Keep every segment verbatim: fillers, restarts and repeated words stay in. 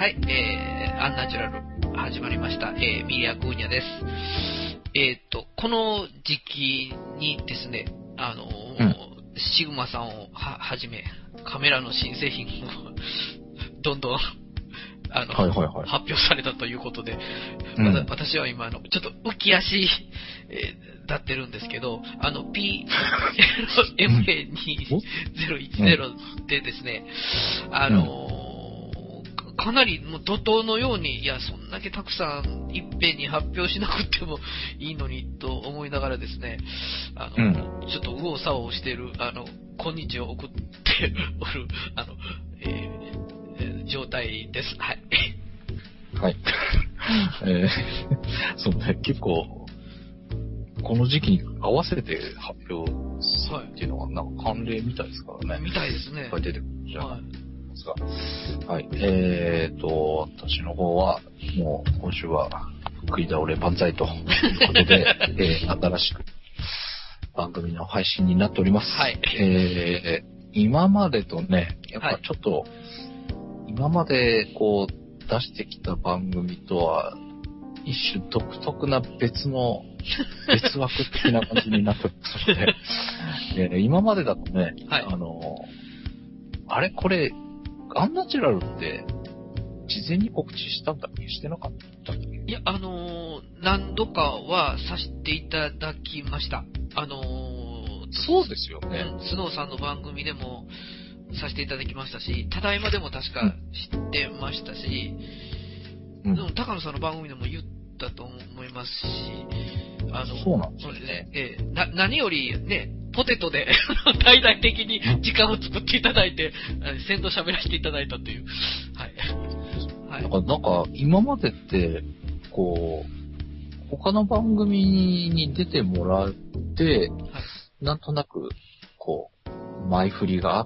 はい、えー、アンナチュラル始まりました。えー、ミリア・クーニャです。えー、っと、この時期にですね、あのーうん、シグマさんをは、はじめ、カメラの新製品を、どんどん、あの、はいはいはい、発表されたということで、うん、私は今、あの、ちょっと浮き足、えー、立ってるんですけど、あの、ピーエムエーにせんじゅう でですね、あのー、かなりもう怒涛のように、いや、そんだけたくさんいっぺんに発表しなくてもいいのにと思いながらですね、あの、うん、ちょっと右往左往してる、あの、今日を送っておる、あの、えー、状態です。はい。 はい。えー、そうね、結構、この時期に合わせて発表するっていうのは、なんか慣例みたいですからね。 みたいですね。 いっぱい出てくるじゃないですか。はい。えーと、私の方は、もう今週は、食い倒れ万歳ということで、えー、新しく番組の配信になっております。 はい。 えー、今までとね、やっぱちょっと、はい、今までこう出してきた番組とは、一種独特な別の、別枠的な感じになっておりますので、えー、今までだとね、はい、あの、あれこれ、アンナチュラルって、事前に告知したんだっけしてなかったっけいや、あのー、何度かはさせていただきました。あのー、 そうですよね。 スノーさんの番組でもさせていただきましたし、ただいまでも確か知ってましたし、うん、でも高野さんの番組でも言ったと思いますし、 あの、そうなんですね。 えー、な、何よりね、ポテトで大々的に時間を作っていただいて、先導喋らせていただいたという。はい。 はい。なんか、なんか今までって、こう、他の番組に出てもらって、はい、なんとなく、こう、前振りがあって、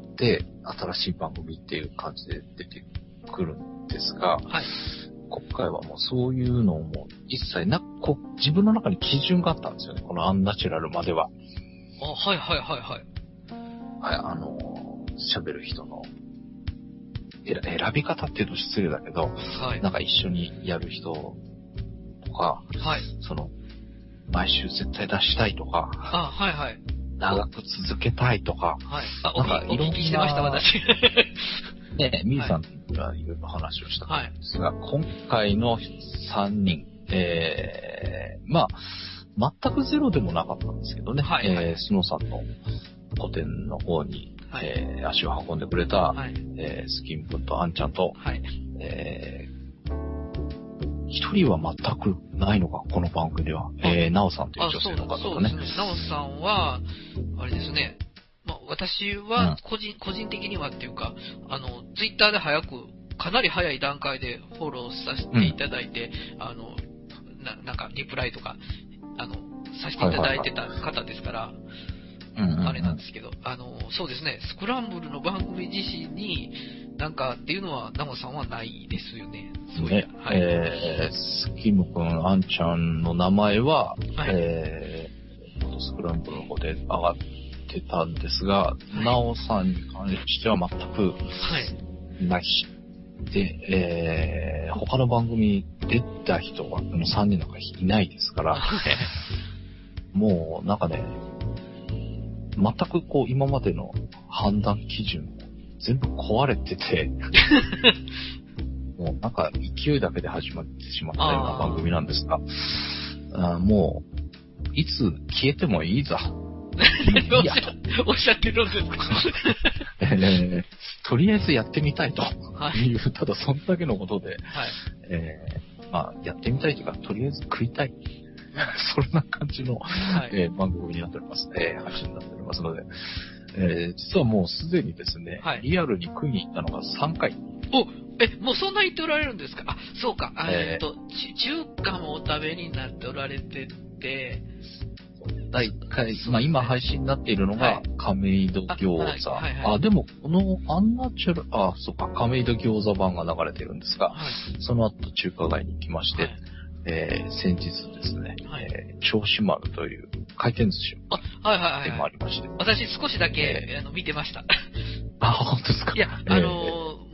新しい番組っていう感じで出てくるんですが、はい、今回はもうそういうのも一切なく、こう自分の中に基準があったんですよね、このアンナチュラルまでは。 あ、はいはいはいはい。 はい、あの、喋る人の選び方っていうと失礼だけど、はい、なんか一緒にやる人とか、はい、その、毎週絶対出したいとか、 あ、はいはい。 長く続けたいとか、はい、 あ、なんかいろんな、お聞きしてました、私。 ね、ミーさんがいろいろ話をしたんですが、はい、今回のさんにん、えー、まあ、全くゼロでもなかったんですけどね、はいはい、えー、スノーさんの個展の方に、はい、えー、足を運んでくれた、はい、えー、スキン君とアンちゃんと、はい、えー、一人は全くないのか、この番組では。えー、ナオさんという女性の方とね。 そうですね。ナオさんは、あれですね、まあ、私は個人、うん、個人的にはっていうか、あの、ツイッターで早く、かなり早い段階でフォローさせていただいて、うん、あの、な、なんか、リプライとか、あの、させていただいてた方ですから、はいはいはい、あれなんですけど、あの、そうですね、スクランブルの番組自身に、なんかっていうのは、ナモさんはないですよね。 そうね、はい、えー、スキムくん、アンちゃんの名前は、はい、えー、スクランブルの方で上がってたんですが、はい、ナオさんに関しては全くないし、はい、で、えー、他の番組出た人は、このさんにんなんかいないですから、もうなんかね、全くこう今までの判断基準全部壊れててもうなんか勢いだけで始まってしまったような番組なんですが、あもういつ消えてもいいざいいやとおっしゃってるんですか、 えー、とりあえずやってみたいという、はい、ただそんだけのことで、はいえー、まあやってみたいというかとりあえず食いたいそんな感じの、はいえー、番組になっております。えー、配信になっておりますので、えー、実はもうすでにですね、はい、リアルに食いに行ったのがさんかい。 おえ、もうそんな言っておられるんですか？あ、そうか。えー、っと、中華もお食べになっておられてて、 だいいっかい、まあ今配信になっているのが、亀戸餃子。はいはいはいはい、あ、でも、このアンナチュラル、あ、そうか、亀戸餃子版が流れてるんですが、はい、その後中華街に行きまして、はいえー、先日ですね、はいえー、銚子丸という回転寿司あ、はいはいはい、はい。 もありまして。 私少しだけ、えー、あの見てました。 あ、本当ですか。 いや、あのー、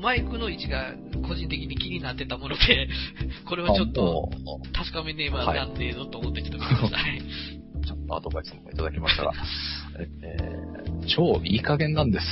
マイクの位置が個人的に気になってたもので、これはちょっと確かめねばなんねえぞと思ってちょっと見てください。 ちょっとアドバイスもいただきましたが、えー、超いい加減なんです。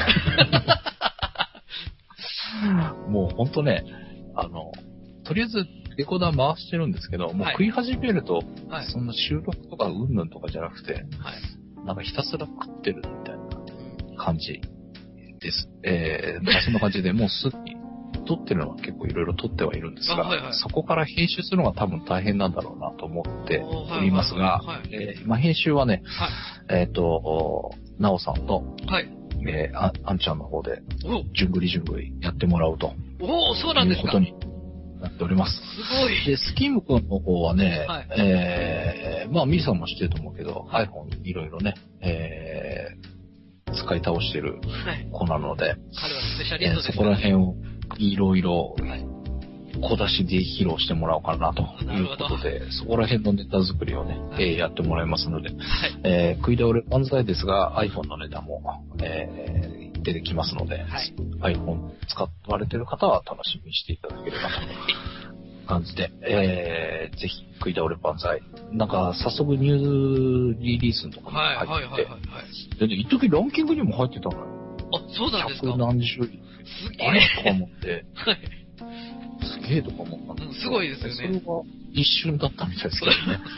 もうほんとね、あの、とりあえずレコーダー回してるんですけど、もう食い始めると、はい、そんな収録とかうんぬんとかじゃなくて、はい、なんかひたすら食ってるみたいな感じです。えー、まあ、そんな感じでもうすぐに撮ってるのは結構いろいろ撮ってはいるんですが、はいはい、そこから編集するのが多分大変なんだろうなと思っておりますが、まあ、編集はね、はい、えっ、ー、と、なおさんと、はい、えー、あ、あんちゃんの方で、じゅんぐりじゅんぐりやってもらうと。 おお、そうなんですか。 いうことになっております。 すごい。 で、スキム君の方はね、はい、えー、まあ、ミリさんも知ってると思うけど、はい、iPhone いろいろね、えー、使い倒してる子なので、はい、 彼はスペシャリストですね、 えー、そこら辺をいろいろ小出しで披露してもらおうかなということで、そこら辺のネタ作りをね、はい、えー、やってもらいますので、はい、えー、食い倒れ万歳ですが iPhone のネタも、えー、出てきますので、はい、iPhone 使われてる方は楽しみにしていただければという感じで、えー、ぜひ食い倒れ万歳。なんか早速ニューリリースのところに入ってて、で、一時ランキングにも入ってたのよ。 あ、そうなんですか。 百何十位。 すげえ。 あれとか思って、はい、すげえとか思ったんです、うん、すごいですよね。 それは一瞬だったみたいですけどね。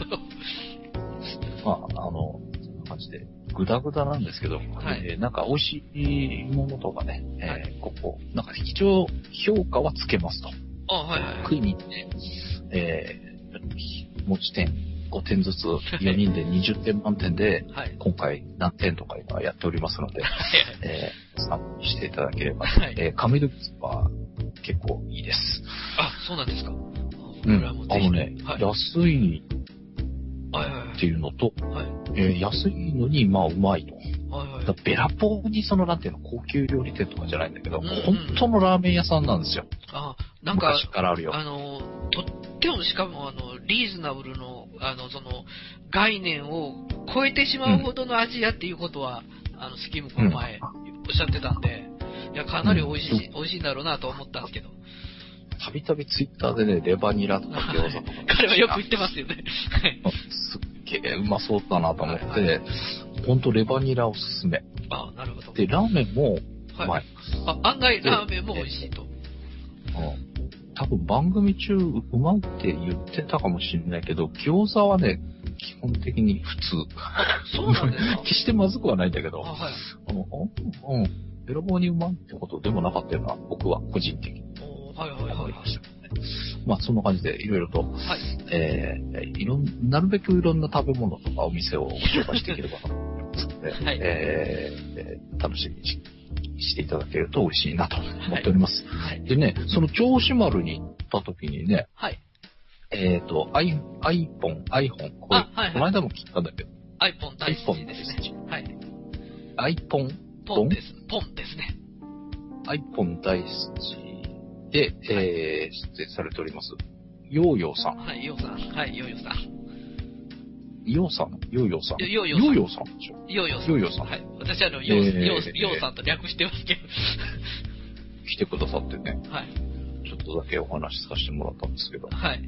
まあ、あの、そんな感じで、グダグダなんですけど、はい、えー、なんか美味しいものとかね、はい、えー、ここ、なんか一応評価はつけますと。 あ、はいはい、はい。 食いに行って、えー、持ち点ごてんずつよにんでにじゅってん満点で、はい、今回何点とか今やっておりますので、はい、えー、参考にしていただければ、はい、えー、紙ドキは結構いいです。 あ、そうなんですか。 うん。あのね、はい、安いっていうのと、はい、えー、安いのに、まあ、うまいと。はいはい、だベラポーにその、なんていうの、高級料理店とかじゃないんだけど、うんうん、本当のラーメン屋さんなんですよ。 あ、なんか、 昔からあるよ。 あの、とっても、しかも、あの、リーズナブルの、あの、その、概念を超えてしまうほどの味やっていうことは、うん、あの、スキム君前、おっしゃってたんで、いや、かなり美味しい、うん、美味しいんだろうなと思ったんですけど。 たびたびツイッターでね、レバニラとか餃子とか。 彼はよく言ってますよね。 すっげえうまそうだなと思って、はいはい、ほんとレバニラおすすめ。 あ、なるほど。 で、ラーメンもうまい。はい、 あ、案外ラーメンも美味しいと。 うん。多分番組中うまいって言ってたかもしれないけど、餃子はね、基本的に普通。 そうなんですか。 決してまずくはないんだけど、 あ、はい、 あの、うん、ベロボーにうまいってことでもなかったよな、僕は個人的に。 はいはいはい、はい。 まあそんな感じでいろいろと、はい、えー、いろんなるべくいろんな食べ物とかお店をご紹介していければと思いますので、はい、えー、楽しみにしていただけると嬉しいなと思っております。はい、でね、その銚子丸に行った時にね、はい、えっ、ー、と、iPhone、iPhone、これ、はいはい、この間も聞いたんだけど、 iPhone 大好きですね。はい。 iPhone ポンです。ポンですね。 iPhone 大好き。で、えー、出演されております。ヨーヨーさん。 はい、ヨーさん。はい、ヨーヨーさん。 ヨーさんヨーヨーさん。 ヨーヨーさん。 ヨーヨーさんでしょ。 ヨーヨーさん。 ヨーヨーさん。 はい。私あの、ヨー、えー、ヨー、ヨーさんと略してますけど。 来てくださってね。 はい。 ちょっとだけお話しさせてもらったんですけど。 はい。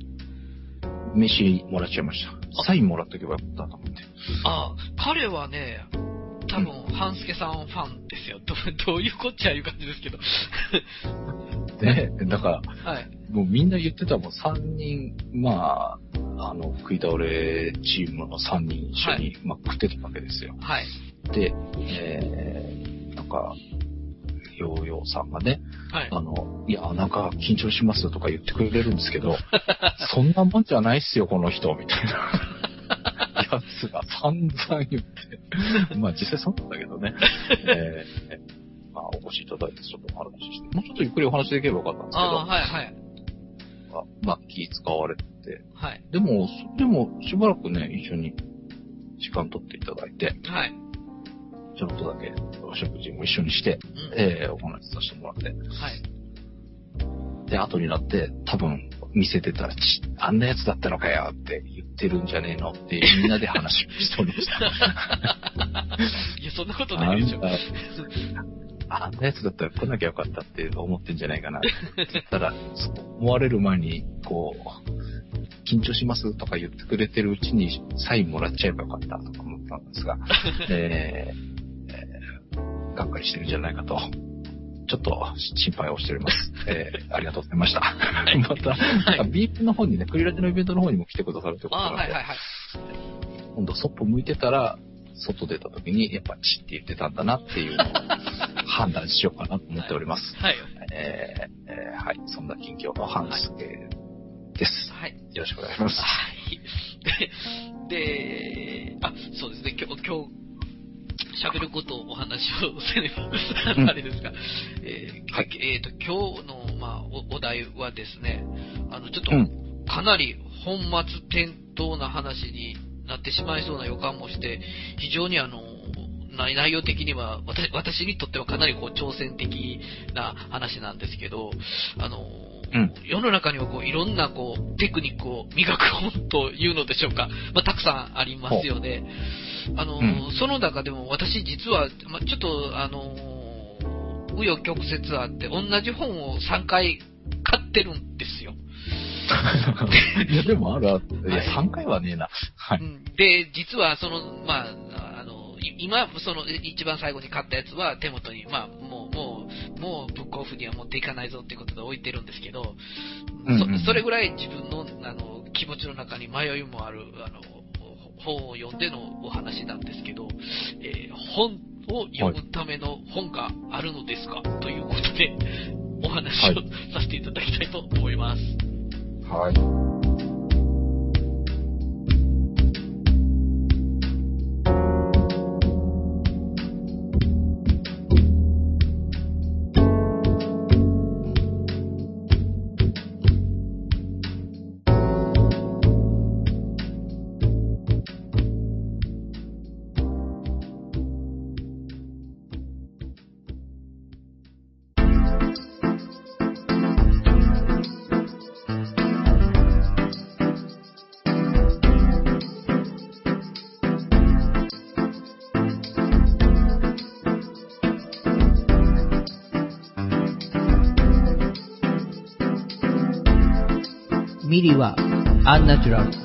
飯もらっちゃいました。サインもらっとけばよかったと思って。 ああ、彼はね、多分、半助さんファンですよ。ど, どういうこっちゃいう感じですけど。 ね、だから、 はい、 もうみんな言ってたもん、さんにん、まあ、あの、食い倒れチームのさんにん一緒に、はい、まあ、食ってたわけですよ。 はい。 で、えー、なんか、ヨーヨーさんがね、はい、あの、いや、なんか緊張しますとか言ってくれるんですけど、そんなもんじゃないっすよ、この人、みたいな。やつが散々言って。まあ実際そうなんだけどね。えー、まあお越しいただいてちょっとお話しして。もうちょっとゆっくりお話できればよかったんですけど。 ああ、はいはい。 まあ、まあ、気使われてて。 はい。 でも、でもしばらくね、一緒に時間取っていただいて。 はい。 ちょっとだけお食事も一緒にして、うん、えー、お話しさせてもらって。はい。で、後になって、多分、店出たら、あんなやつだったのかよって言ってるんじゃねえのってみんなで話をしておりました。 いや、そんなことないでしょ。 あんなやつだったら来なきゃよかったって思ってんじゃないかなって言ったら、そう思われる前に、こう、緊張しますとか言ってくれてるうちにサインもらっちゃえばよかったとか思ったんですが、えーえー、がっかりしてるんじゃないかと。ちょっと心配をしております。えー、ありがとうございました。はい、また、はい、ビープの方にね、クリラテのイベントの方にも来てくださるということなので、はいはいはい、今度そっぽ向いてたら、外出た時に、やっぱチって言ってたんだなっていうのを判断しようかなと思っております。はい。えーえー、はい。そんな近況の半助です。はい。よろしくお願いします。はい。 で、あ、そうですね、今日、今日、喋ることをお話をせねば、あれですか。うん、えー、はい、えっ、ー、と、今日の、まあお、お題はですね、あの、ちょっと、かなり本末転倒な話になってしまいそうな予感もして、非常にあの、内容的には私、私にとってはかなりこう挑戦的な話なんですけど、あの、うん、世の中にはこういろんなこうテクニックを磨く本というのでしょうか、まあ、たくさんありますよね。あの、うん、その中でも私実は、まあ、ちょっとあの、紆余曲折あって同じ本をさんかい買ってるんですよ。 いや、でもあるある。いや、さんかいはねえな。 はい。で、実はその、まあ、あの、今、その、一番最後に買ったやつは手元に、まあ、もう、もう、もう、ブックオフには持っていかないぞっていうことで置いてるんですけど、うんうん、そ, それぐらい自分の、あの、気持ちの中に迷いもある、あの、本を読んでのお話なんですけど、えー、本を読むための本があるのですか、はい、ということで、お話をさせていただきたいと思います。 はい。 ミリはアンナチュラル。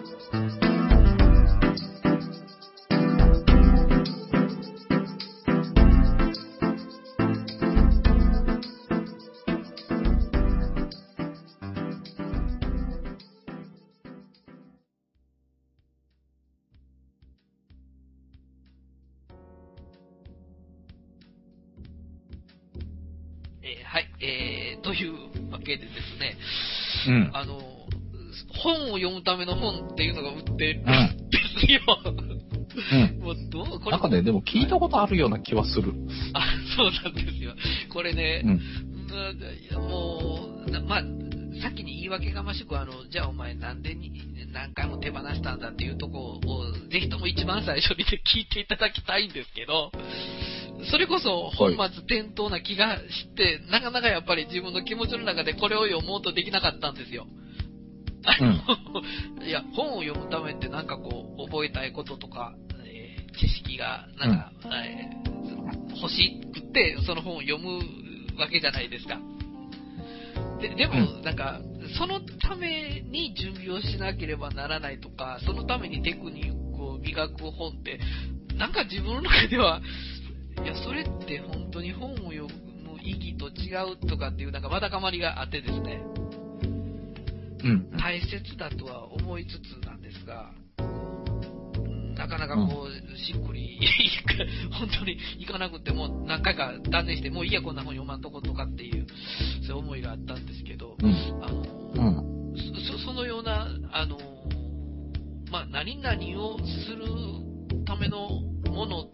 えー、はい、えー、というわけでですね、うん、あの、本を読むための本っていうのが売ってるんですよ。うん。もうどうこれなんかね、でも聞いたことあるような気はする。 あ、そうなんですよ。これね、うん、もう、まあ、先に言い訳がましく、あの、じゃあお前なんでに何回も手放したんだっていうとこを、ぜひとも一番最初に聞いていただきたいんですけど、それこそ本末転倒な気がして、はい、なかなかやっぱり自分の気持ちの中でこれを読もうとできなかったんですよ。うん、いや、本を読むためってなんかこう、覚えたいこととか、えー、知識が、なんか、うんえー、欲しくて、その本を読むわけじゃないですか。で、でも、なんか、そのために準備をしなければならないとか、そのためにテクニックを磨く本って、なんか自分の中では、いや、それって本当に本を読む意義と違うとかっていう、なんかわだかまりがあってですね。うん、大切だとは思いつつなんですが、なかなかこう、しっくり、本当にいかなくても何回か断念して、もういいやこんな本読まんとことかっていう、そういう思いがあったんですけど、うん、あの、うん、そ, そのような、あの、まあ、何々をするためのものって、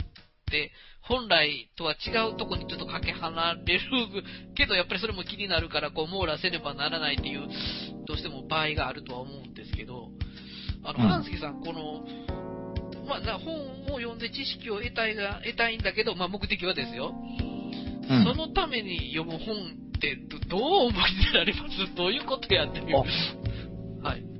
本来とは違うところにちょっとかけ離れるけど、やっぱりそれも気になるから、こう、網羅せねばならないっていう、どうしても場合があるとは思うんですけど、あの、半助さん、この、まあ、本を読んで知識を得たいが、得たいんだけど、まあ、目的はですよ。うん、そのために読む本ってど、どう思いになります？どういうことやってみる？はい。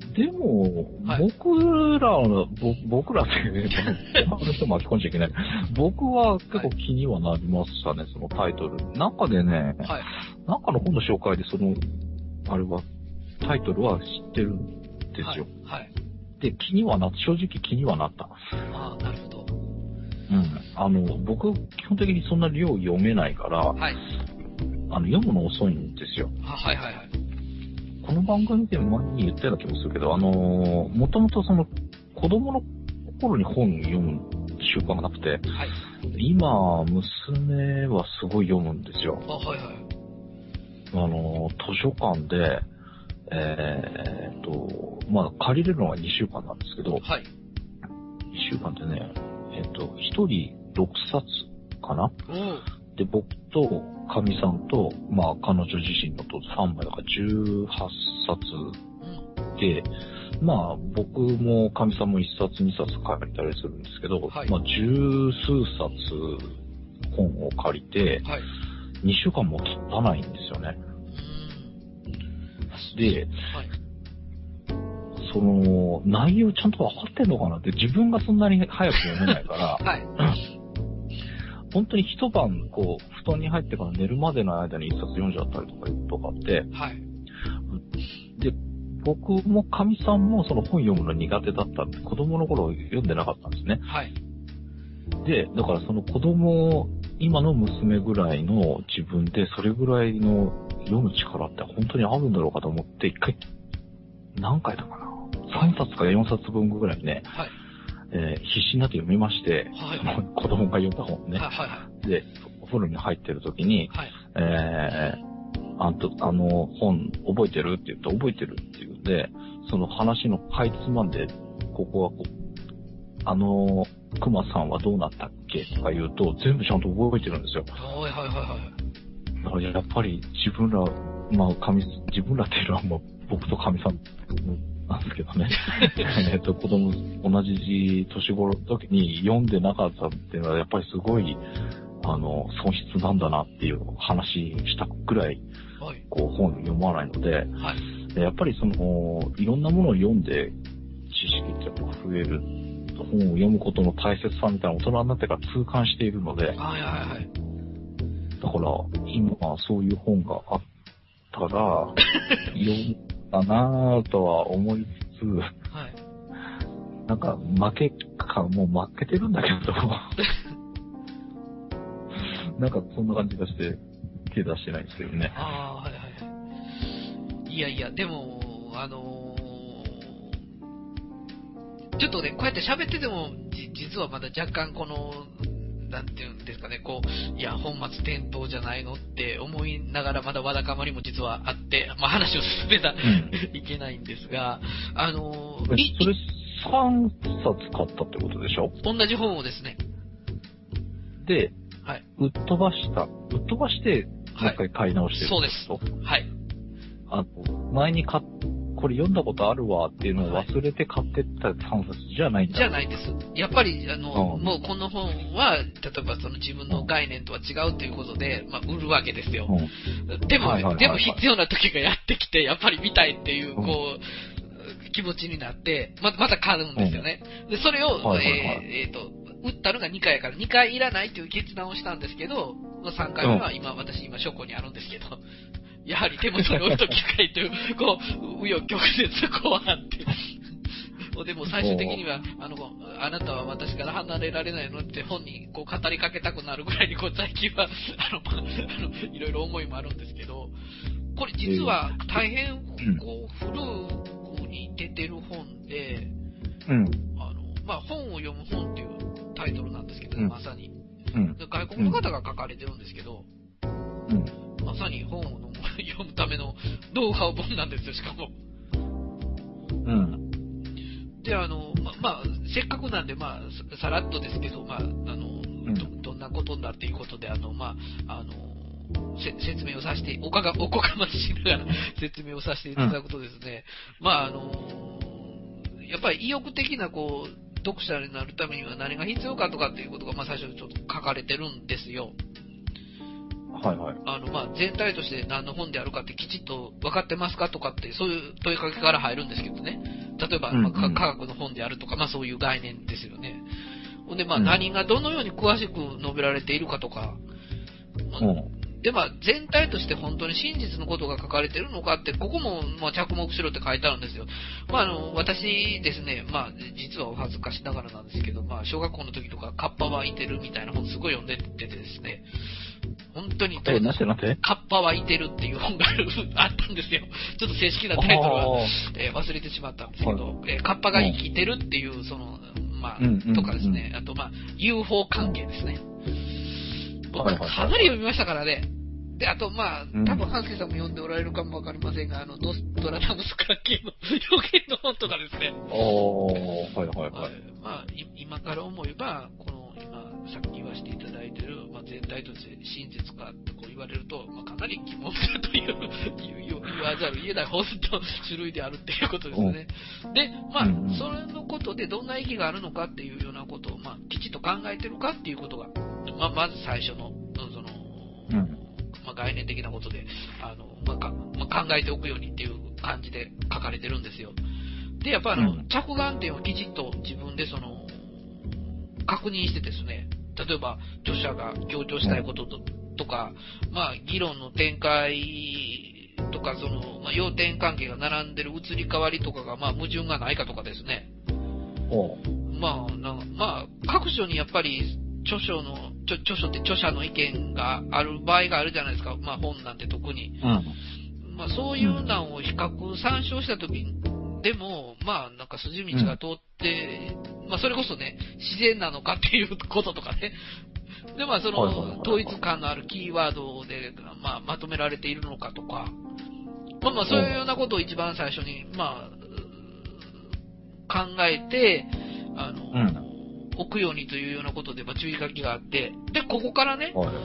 でも、はい、僕らの、ぼ僕らってね、他の人巻き込んじゃいけない。僕は結構気にはなりましたね、はい、そのタイトル。中でね、はい、中の本の紹介でその、あれは、タイトルは知ってるんですよ。はい。はい、で、気にはなった、正直気にはなった。 ああ、なるほど。 うん。あの、僕、基本的にそんな量読めないから、はい。あの、読むの遅いんですよ。 はいはいはい。 この番組でも前に言ったような気もするけど、あのー、もともとその、子供の頃に本読む習慣がなくて、はい、今、娘はすごい読むんですよ。 あ、はいはい。 あのー、図書館で、えーっと、まあ、借りれるのがにしゅうかんなんですけど、はい。にしゅうかんでね、えーっと、ひとりろくさつかな？で、僕と、かみさんと、まあ、彼女自身のとさんまいだからじゅうはっさつで、まあ、僕もかみさんもいっさつにさつ借りたりするんですけど、はい、まあ、十数冊本を借りて、はい、にしゅうかんも経たないんですよね。で、はい、その、内容ちゃんと分かってんのかなって、自分がそんなに早く読めないから、はい、本当に一晩、こう、布団に入ってから寝るまでの間に一冊読んじゃったりとかいうことがあって、はい、で、僕もかみさんもその本読むの苦手だったんで、子供の頃読んでなかったんですね。はい、で、だからその子供、今の娘ぐらいの自分でそれぐらいの読む力って本当にあるんだろうかと思って、一回、何回だかな、さんさつかよんさつぶんぐらいね、はい、えー、必死になって読みまして、はい、その子供が読んだ本ね、はいはい、で、お風呂に入ってる時に、はい、えー、あんと、あの本覚えてるって言って覚えてるって言うんで、その話のかいつまんで、ここはこう、あの、熊さんはどうなったっけとか言うと、全部ちゃんと覚えてるんですよ。 はいはいはいはい。 だからやっぱり自分ら、まあ、神、自分らっていうのはもう僕と神さんなんですけどね。えっと、子供、同じ年頃の時に読んでなかったっていうのはやっぱりすごい、あの、損失なんだなっていう話したくらい、はい、こう本読まないので、はい、やっぱりその、いろんなものを読んで知識ってやっぱ増える。本を読むことの大切さみたいな大人になってから痛感しているので、はいはいはい。だから今そういう本があったら読むかなとは思いつつ、はい、なんか負けかもう負けてるんだけど、なんかそんな感じがして手出してないんですけどね。 ああはいはいはい。いやいやでもあのー。ちょっとね、こうやって喋ってても、じ実はまだ若干この、なんていうんですかね、こう、いや、本末転倒じゃないのって思いながら、まだわだかまりも実はあって、まあ話を進めたら、うん、いけないんですが、あのー、 え、それさんさつ買ったってことでしょ？ 同じ本をですね。 で、はい、売っ飛ばした。売っ飛ばして、もう一回買い直してる、 はい、そうです。はい。 あの、前に買っこれ読んだことあるわっていうのを忘れて買ってったさんさつじゃないんだ、 じゃないです。やっぱり、あの、うん、もうこの本は、例えばその自分の概念とは違うということで、まあ、売るわけですよ。うん、でも、はいはいはいはい、でも必要な時がやってきて、やっぱり見たいっていう、こう、うん、気持ちになって、ま、また買うんですよね。うん、で、それを、はいはいはい、えー、えーと、売ったのがにかいやから、にかいいらないという決断をしたんですけど、さんかいめは今、うん、私今、書庫にあるんですけど、やはり手元に置いときたいという、こう、紆余曲折こうあって。でも最終的には、あの、あなたは私から離れられないのって本にこう語りかけたくなるぐらいに、こう最近は、あの、まあ、あの、いろいろ思いもあるんですけど、これ実は大変、こう、古くに出てる本で、うん、あの、まあ、本を読む本っていうタイトルなんですけど、うん、まさに、うん。外国の方が書かれてるんですけど、うん、まさに本を読むためのノウハウ本なんですよ、しかも。うん。で、あの、ま、まあ、せっかくなんで、まあ、さらっとですけど、まあ、あの、うん、ど、どんなことだっていうことで、あの、まあ、あの、せ説明をさせて、おかが、おこがましながら説明をさせていただくとですね、うん、まあ、あの、やっぱり意欲的な、こう、読者になるためには何が必要かとかっていうことが、まあ、最初にちょっと書かれてるんですよ。 はいはい。 あの、まあ、全体として何の本であるかってきちっと分かってますかとかって、そういう問いかけから入るんですけどね。 例えば、まあ、科学の本であるとか、まあそういう概念ですよね。ほんで、まあ何がどのように詳しく述べられているかとか、うん、で、まあ全体として本当に真実のことが書かれているのかって、ここもまあ着目しろって書いてあるんですよ。まああの、私ですね、まあ実はお恥ずかしながらなんですけど、まあ小学校の時とかカッパはいてるみたいな本すごい読んでてですね、本当に、 え、なんてなんてカッパはいてるっていう本があったんですよ。ちょっと正式なタイトルは、えー、忘れてしまったんですけど、はい、えー、カッパが生きてるっていう、その、まあ、うんうんうん、とかですね、あと、まあ、ユーフォー 関係ですね。僕はかなり読みましたからね。で、あと、まあ、多分、ハンスケさんも読んでおられるかもわかりませんが、あの、ノストラダムス関係の予言の本とかですね。 おー、はいはいはい。 まあ、今から思えば、この、今、さっき言わせていただいている、まあ、全体として真実かってこう言われると、まあ、かなり疑問だという言わざる言えない本当種類であるっていうことですね。で、まあ、それのことでどんな意義があるのかっていうようなことを、まあ、きちっと考えてるかっていうことが、まあ、まず最初の、その、うん、まあ、概念的なことで、あの、まあかまあ、考えておくようにっていう感じで書かれてるんですよ。で、やっぱあの、うん、着眼点をきちっと自分でその、確認してですね、例えば著者が強調したいこと と,、うん、とか、まあ議論の展開とか、その、まあ、要点関係が並んでる移り変わりとかが、まあ矛盾がないかとかですね。まあ、なまあ、各所にやっぱり著書の、著著書って著者の意見がある場合があるじゃないですか。まあ本なんて特に。うん、まあそういうのを比較参照したときに、でも、まあ、なんか筋道が通って、うん、まあ、それこそね、自然なのかっていうこととかね。で、まあ、その、統一感のあるキーワードで、まあ、まとめられているのかとか、まあまあ、そういうようなことを一番最初に、まあ、考えて、あの、うん、置くようにというようなことで、まあ、注意書きがあって、で、ここからね、はい、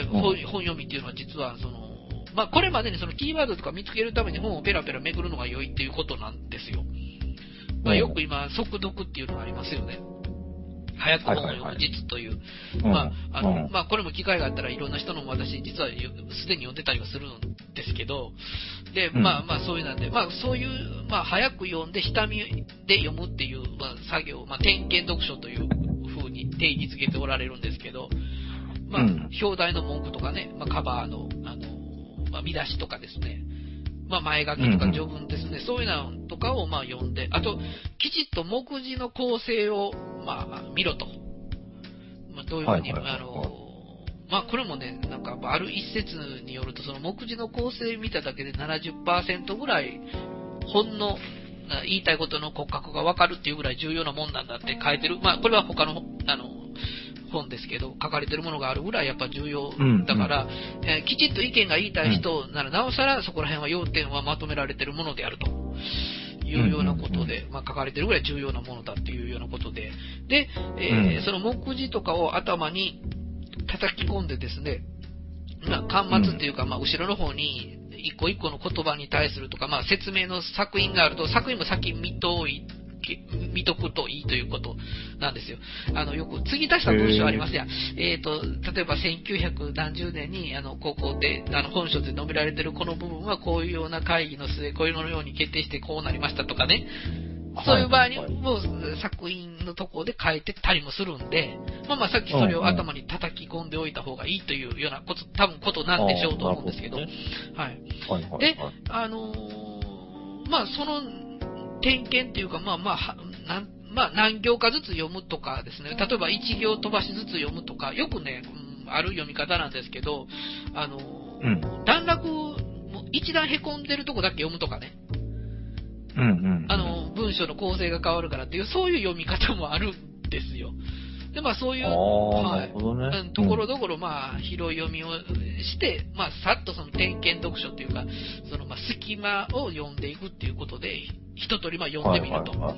本、本読みっていうのは実は、その、まあ、これまでにそのキーワードとか見つけるために本をペラペラめくるのが良いっていうことなんですよ。まあ、よく今、速読っていうのがありますよね。早く本を読む術という。まあ、あの、まあ、これも機会があったらいろんな人のも私、実はすでに読んでたりはするんですけど、で、まあまあ、そういうなんで、まあ、そういう、まあ、早く読んで、下見で読むっていう、まあ、作業、まあ、点検読書という風に定義づけておられるんですけど、まあ、表題の文句とかね、まあ、カバーの、あの、まあ、見出しとかですね。まあ、前書きとか序文ですね。うんうん、そういうのとかをまあ読んで、あと、きちっと目次の構成をまあ見ろと。まあ、どういうふうに、はいはいはい、あの、まあ、これもね、なんか、ある一説によると、その目次の構成見ただけで ななじゅっパーセント ぐらい、本の言いたいことの骨格がわかるっていうぐらい重要なもんなんだって書いてる。まあ、これは他の、あの、本ですけど、書かれてるものがあるぐらいやっぱ重要だから、うんうん、えー、きちっと意見が言いたい人なら、なおさらそこら辺は要点はまとめられてるものであるというようなことで、まあ、書かれてるぐらい重要なものだっていうようなことで、で、えー、その目次とかを頭に叩き込んでですね、まあ、巻末っていうか、まあ、後ろの方に一個一個の言葉に対するとか、まあ、説明の作品があると、作品も先見といて、見とくといいということなんですよ。あの、よく、継ぎ足した文章ありますやん。えっと、例えばせんきゅうひゃくなんじゅうねんに、あの、高校で、あの、本書で述べられてるこの部分は、こういうような会議の末、こういうのように決定してこうなりましたとかね。そういう場合にも、作品のところで書いてたりもするんで、まあまあさっきそれを頭に叩き込んでおいた方がいいというようなこと、多分ことなんでしょうと思うんですけど。はい。で、あのー、まあその、点検っていうか、まあまあ、なん、まあ何行かずつ読むとかですね。例えば一行飛ばしずつ読むとか、よくね、うん、ある読み方なんですけど、あの、うん、段落、一段凹んでるとこだけ読むとかね。うんうん、あの、文章の構成が変わるからっていう、そういう読み方もあるんですよ。で、まあそういう、はい、ね、ところどころ、まあ、広い読みをして、まあ、さっとその点検読書っていうか、その、まあ、隙間を読んでいくっていうことで、一通り、まあ、読んでみると。はいはいはい、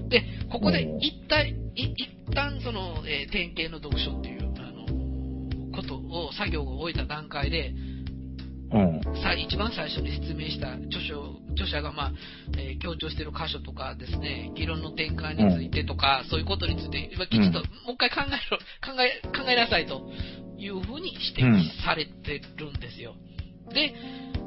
で、ここで一体、一旦その、えー、点検の読書っていう、あの、ことを、作業を終えた段階で、うん、さ一番最初に説明した著書、著者が、まあえー、強調している箇所とかですね、議論の転換についてとか、うん、そういうことについて、きちっともう一回考えろ、考え、考えなさいというふうに指摘されてるんですよ。で、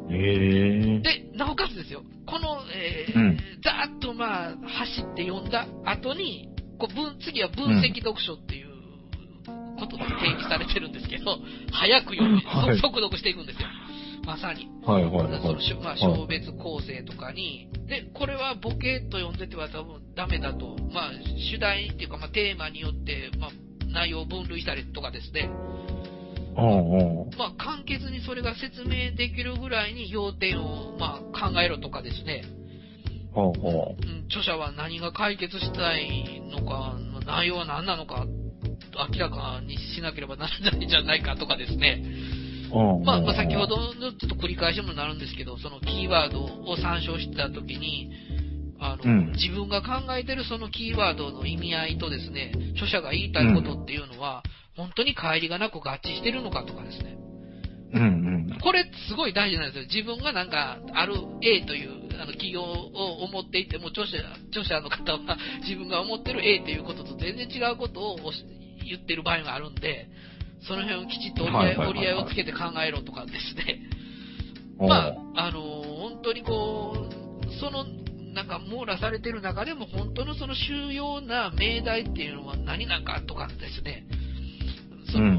へえ。 で、なおかつですよ、この、えー、 うん、 ざーっとまあ、走って読んだ後に、こう分次は分析読書っていうことで定義されてるんですけど、早く読み、 はい、 速読していくんですよ。まさに。 はいはいはい。 そのまあ、小別構成とかに、で、これはボケーっと読んでては多分ダメだと、まあ、主題っていうか、まあ、テーマによって、まあ、内容を分類したりとかですね。 うんうん、 まあ、簡潔にそれが説明できるぐらいに要点を、まあ、考えろとかですね。 うんうん、 著者は何が解決したいのか、内容は何なのか、明らかにしなければならないんじゃないかとかですね。まあ、まあ、先ほどのちょっと繰り返しもなるんですけど、そのキーワードを参照したときに、あの、うん、自分が考えてるそのキーワードの意味合いとですね、著者が言いたいことっていうのは、うん、本当に乖離がなく合致してるのかとかですね。 うんうん、 これすごい大事なんですよ。自分がなんか、ある A という、あの、企業を思っていても、著者、著者の方は自分が思ってる A ということと全然違うことを言ってる場合があるんで、その辺をきちっと折り合い、折り合いをつけて考えろとかですね。まあ、あの、本当にこう、その、なんか網羅されてる中でも本当のその重要な命題っていうのは何なんかとかですね。その、うん、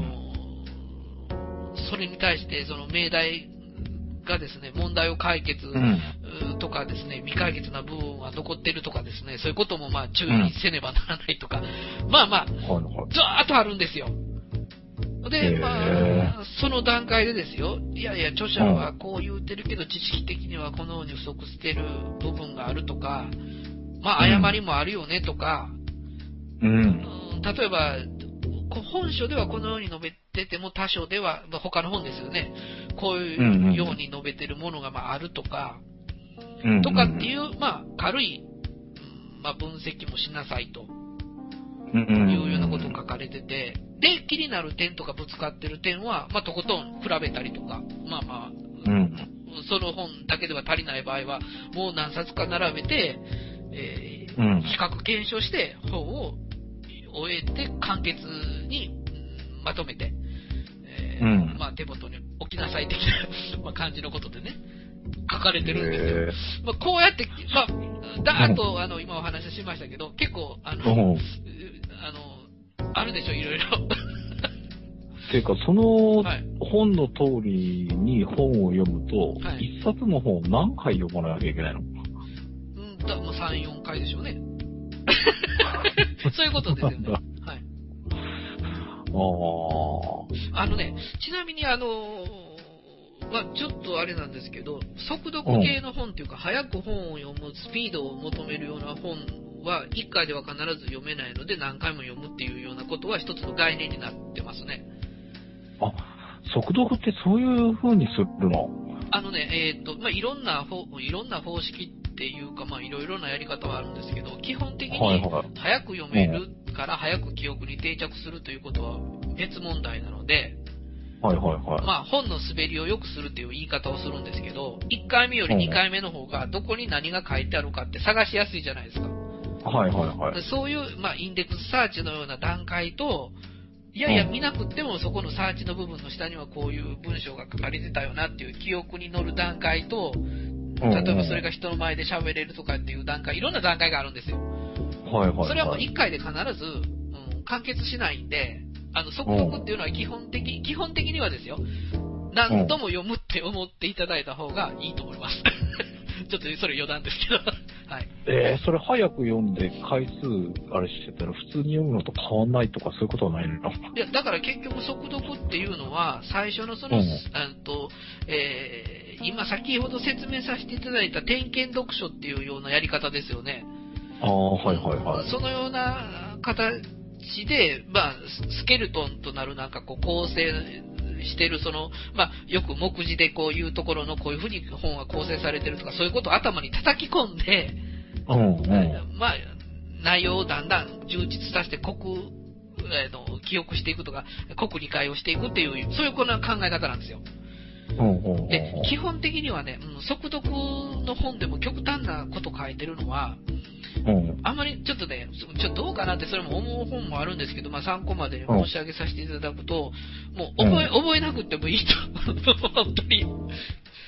それに対してその命題がですね、問題を解決とかですね、未解決な部分は残ってるとかですね、そういうこともまあ注意せねばならないとか、うん、まあまあ、ざーっとあるんですよ。で、まあ、その段階でですよ、いやいや、著者はこう言うてるけど、知識的にはこのように不足してる部分があるとか、まあ、誤りもあるよねとか、 うん、 うん、例えば、本書ではこのように述べてても、他書では、まあ、他の本ですよね、こういうように述べてるものがまああるとか、うん、とかっていう、まあ、軽い、まあ、分析もしなさいと。いうようなことを書かれてて、で、気になる点とかぶつかってる点は、まあ、とことん比べたりとか、まあまあ、うん、その本だけでは足りない場合は、もう何冊か並べて、えーうん、比較検証して本を終えて簡潔にまとめて、えーうん、まあ、手元に置きなさい的な感じのことでね、書かれてるんですよ。まあ、こうやって、まあ、だーっと、あの、今お話ししましたけど、結構、あの、あの、あるでしょ、いろいろ。 ていうか、その本の通りに本を読むと、はい、一冊の本を何回読まなきゃいけないの？ うん、だもうさん、よんかいでしょうね。そういうことですよね。はい。ああ。あのね、ちなみにあの、まあ、ちょっとあれなんですけど、速読系の本っていうか、うん、早く本を読むスピードを求めるような本はいっかいでは必ず読めないので何回も読むっていうようなことは一つの概念になってますね。 あ、速読ってそういう風にするの？ あのね、えっと、まあ、いろんな方、いろんな方式っていうか、まあ、いろいろなやり方はあるんですけど、基本的に早く読めるから早く記憶に定着するということは別問題なので、 はいはいはい。 まあ、本の滑りを良くするという言い方をするんですけど、いっかいめよりにかいめの方がどこに何が書いてあるかって探しやすいじゃないですか。 はいはいはい。 そういう、まあ、インデックスサーチのような段階と、いやいや見なくってもそこのサーチの部分の下にはこういう文章が書かれてたよなっていう記憶に乗る段階と、例えばそれが人の前で喋れるとかっていう段階、いろんな段階があるんですよ。 はいはいはい。 それはもういっかいで必ず、うん、完結しないんで、あの、速読っていうのは基本的、基本的にはですよ、何度も読むって思っていただいた方がいいと思います。ちょっとそれ余談ですけど。はい。 えー、それ早く読んで回数あれしてたら普通に読むのと変わんないとかそういうことはないの？ いや、だから結局速読っていうのは、最初のその、うん、あと、えー、今先ほど説明させていただいた点検読書っていうようなやり方ですよね。 ああ、はいはいはい。 そのような形で、まあ、スケルトンとなるなんかこう構成してるその、まあ、よく目次でこういうところのこういうふうに本は構成されてるとか、そういうことを頭に叩き込んで、 うんうん、 まあ、内容をだんだん充実させて濃く、えー、の記憶していくとか、濃く理解をしていくっていう、そういうこんな考え方なんですよ。で、基本的にはね、うん、速読の本でも極端なこと書いてるのは、うん、あんまりちょっとね、ちょっとどうかなってそれも思う本もあるんですけど、まあ参考まで申し上げさせていただくと、もう覚え、うん、覚えなくてもいいと。本当に。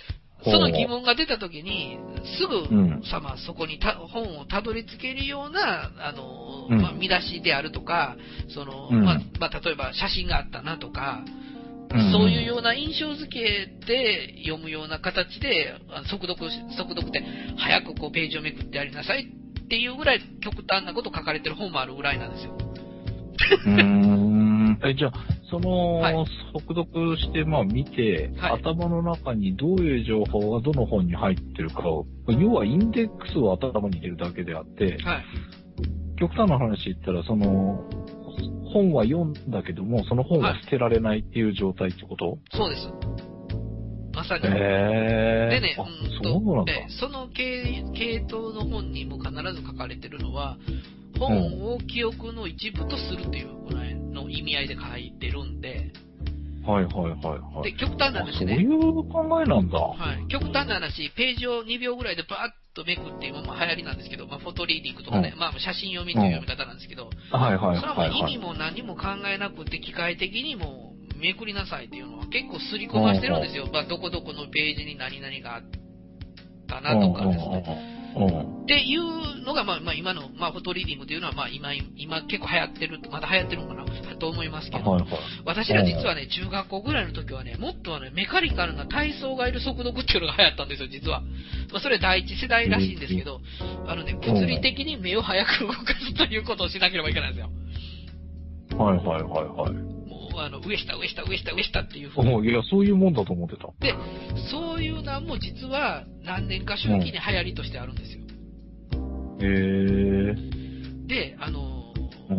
その疑問が出た時に、すぐさ、まあ、そこにた本をたどり着けるような、あの、まあ、見出しであるとか、その、まあ、まあ、例えば写真があったなとか、そういうような印象付けで読むような形で、速読、速読って早くこうページをめくってやりなさいっていうぐらい極端なこと書かれてる本もあるぐらいなんですよ。 うーん。え、じゃあ、その、はい、速読して、まあ見て、はい、頭の中にどういう情報がどの本に入ってるかを、要はインデックスを頭に入れるだけであって、はい、極端な話言ったら、その、本は読んだけども、その本は捨てられないっていう状態ってこと？ そうです。まさに。 へー。 でね、 あ、 うんそうなんだ。 その系、系統の本にも必ず書かれてるのは、本を記憶の一部とするというぐらいの意味合いで書いてるんで。 はいはいはいはい。 で、極端な話ね。 そういう考えなんだ。 はい。極端な話、ページをにびょうぐらいでバーッとめくって今も流行りなんですけど、まあフォトリーディングとかね、うん、まあ写真読みという読み方なんですけど、 うん、はいはいはい、はい。 それはもう意味も何も考えなくて機械的にもめくりなさいっていうのは結構刷り込ましてるんですよ。うん、まあどこどこのページに何々があったなとかですね。うん、っていうのが、まあ、まあ、今の、まあ、フォトリーディングというのは、まあ、今、今結構流行ってる、まだ流行ってるのかなと思いますけど、はいはい、私ら実はね、中学校ぐらいの時はね、もっとはね、メカニカルな体操がいる速読っていうのが流行ったんですよ、実は。まあ、それ第一世代らしいんですけど、あのね、物理的に目を早く動かすということをしなければいけないんですよ。 はいはいはいはい。 もう、あの、上下上下上下上下っていうふうに。いや、そういうもんだと思ってた。 で、そういうのも実は何年か周期に流行りとしてあるんですよ。 へー。 で、あのーうん、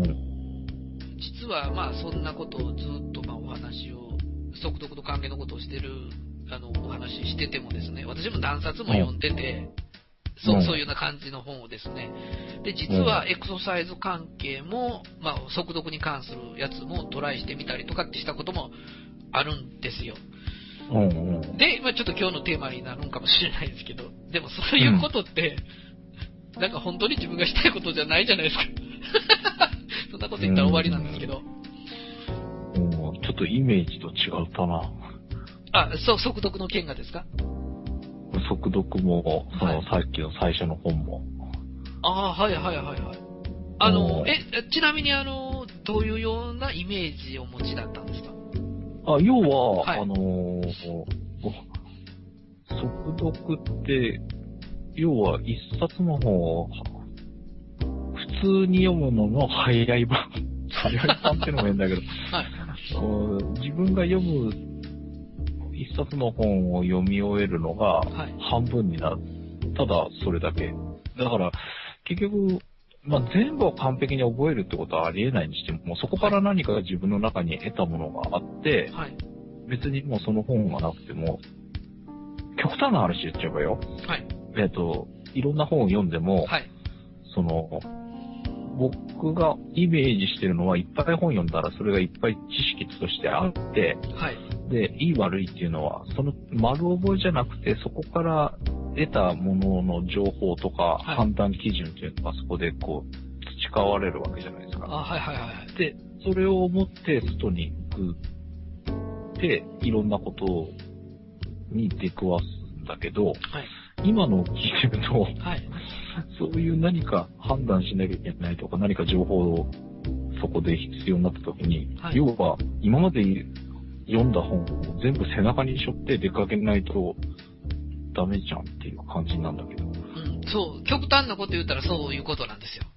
実はまあそんなことをずっとまあお話を、速読と関係のことをしてる、あの、お話しててもですね、私も何冊も読んでて、うん、そう、そういうような感じの本をですね、で、実はエクササイズ関係も、まあ速読に関するやつもトライしてみたりとかってしたこともあるんですよ。 うんうん、 で、まあちょっと今日のテーマになるんかもしれないですけど、でもそういうことって、うん、なんか本当に自分がしたいことじゃないじゃないですか。そんなこと言ったら終わりなんですけど。 うん、ちょっとイメージと違ったな。 あ、そう、速読の件がですか？ 速読も、その、さっきの最初の本も。 ああ、はいはいはいはい。あの、え、ちなみにあの、どういうようなイメージをお持ちだったんですか？ あ、要は、はい、あのー、速読って、要は一冊の本を普通に読むのの早い版。早い版ってのも変だけど、はい、自分が読む一冊の本を読み終えるのが半分になる。はい、ただそれだけ。だから結局、まあ、全部を完璧に覚えるってことはありえないにしても、そこから何かが自分の中に得たものがあって、はい、別にもうその本がなくても、極端な話言っちゃえばよ。はい。えっと、いろんな本を読んでも、はい。その、僕がイメージしてるのはいっぱい本読んだらそれがいっぱい知識としてあって、はい。で、いい悪いっていうのは、その丸覚えじゃなくて、そこから得たものの情報とか判断基準っていうのがそこでこう、培われるわけじゃないですか。 あ、はいはいはい。 で、それを持って外に行くで、いろんなことに出くわすんだけど、はい。今のを聞いてると、はい、そういう何か判断しなきゃいけないとか、何か情報をそこで必要になった時に、はい、要は今まで読んだ本を全部背中に背負って出かけないとダメじゃんっていう感じなんだけど。うん、 そう、極端なこと言ったらそういうことなんですよ。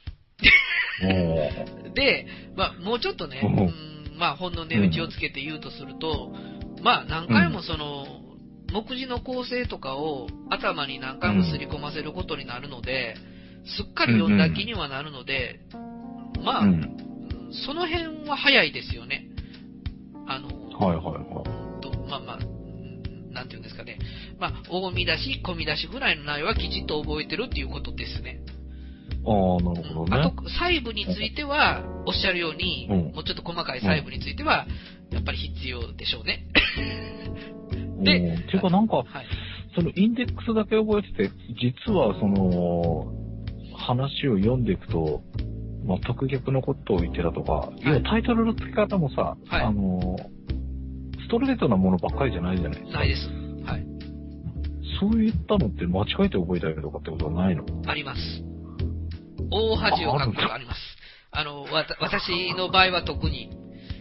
で、まあもうちょっとね、うん、まあ本の値打ちをつけて言うとすると、うん、まあ何回もその、うん目次の構成とかを頭に何回も刷り込ませることになるので、うん、すっかり読んだ気にはなるので、うん、まあ、うん、その辺は早いですよね。あの、 はいはいはい。 とまあまあ、なんていうんですかね。まあ、大見出し、小見出しぐらいの内容はきちっと覚えてるっていうことですね。 ああ、なるほどね。 あと、細部については、おっしゃるように、うん、もうちょっと細かい細部については、やっぱり必要でしょうね。 で、ていうかなんか、はい、そのインデックスだけ覚えてて、実はその、話を読んでいくと、全く逆のことを言ってたとか、はい、要はタイトルの付け方もさ、はい、あの、ストレートなものばっかりじゃないじゃないですか。 ないです。はい。 そういったのって間違えて覚えたりとかってことはないの？ あります。大恥をかくことがあります。あの、わた、私の場合は特に。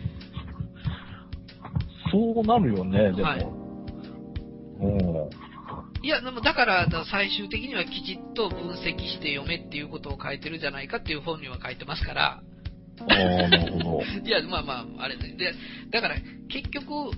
そうなるよね、でも。はい。 おいや、でもだから、最終的にはきちっと分析して読めっていうことを書いてるじゃないかっていう本には書いてますから。 ああ、なるほど。 いや、まあまあ、あれで、で、だから、結局、うん、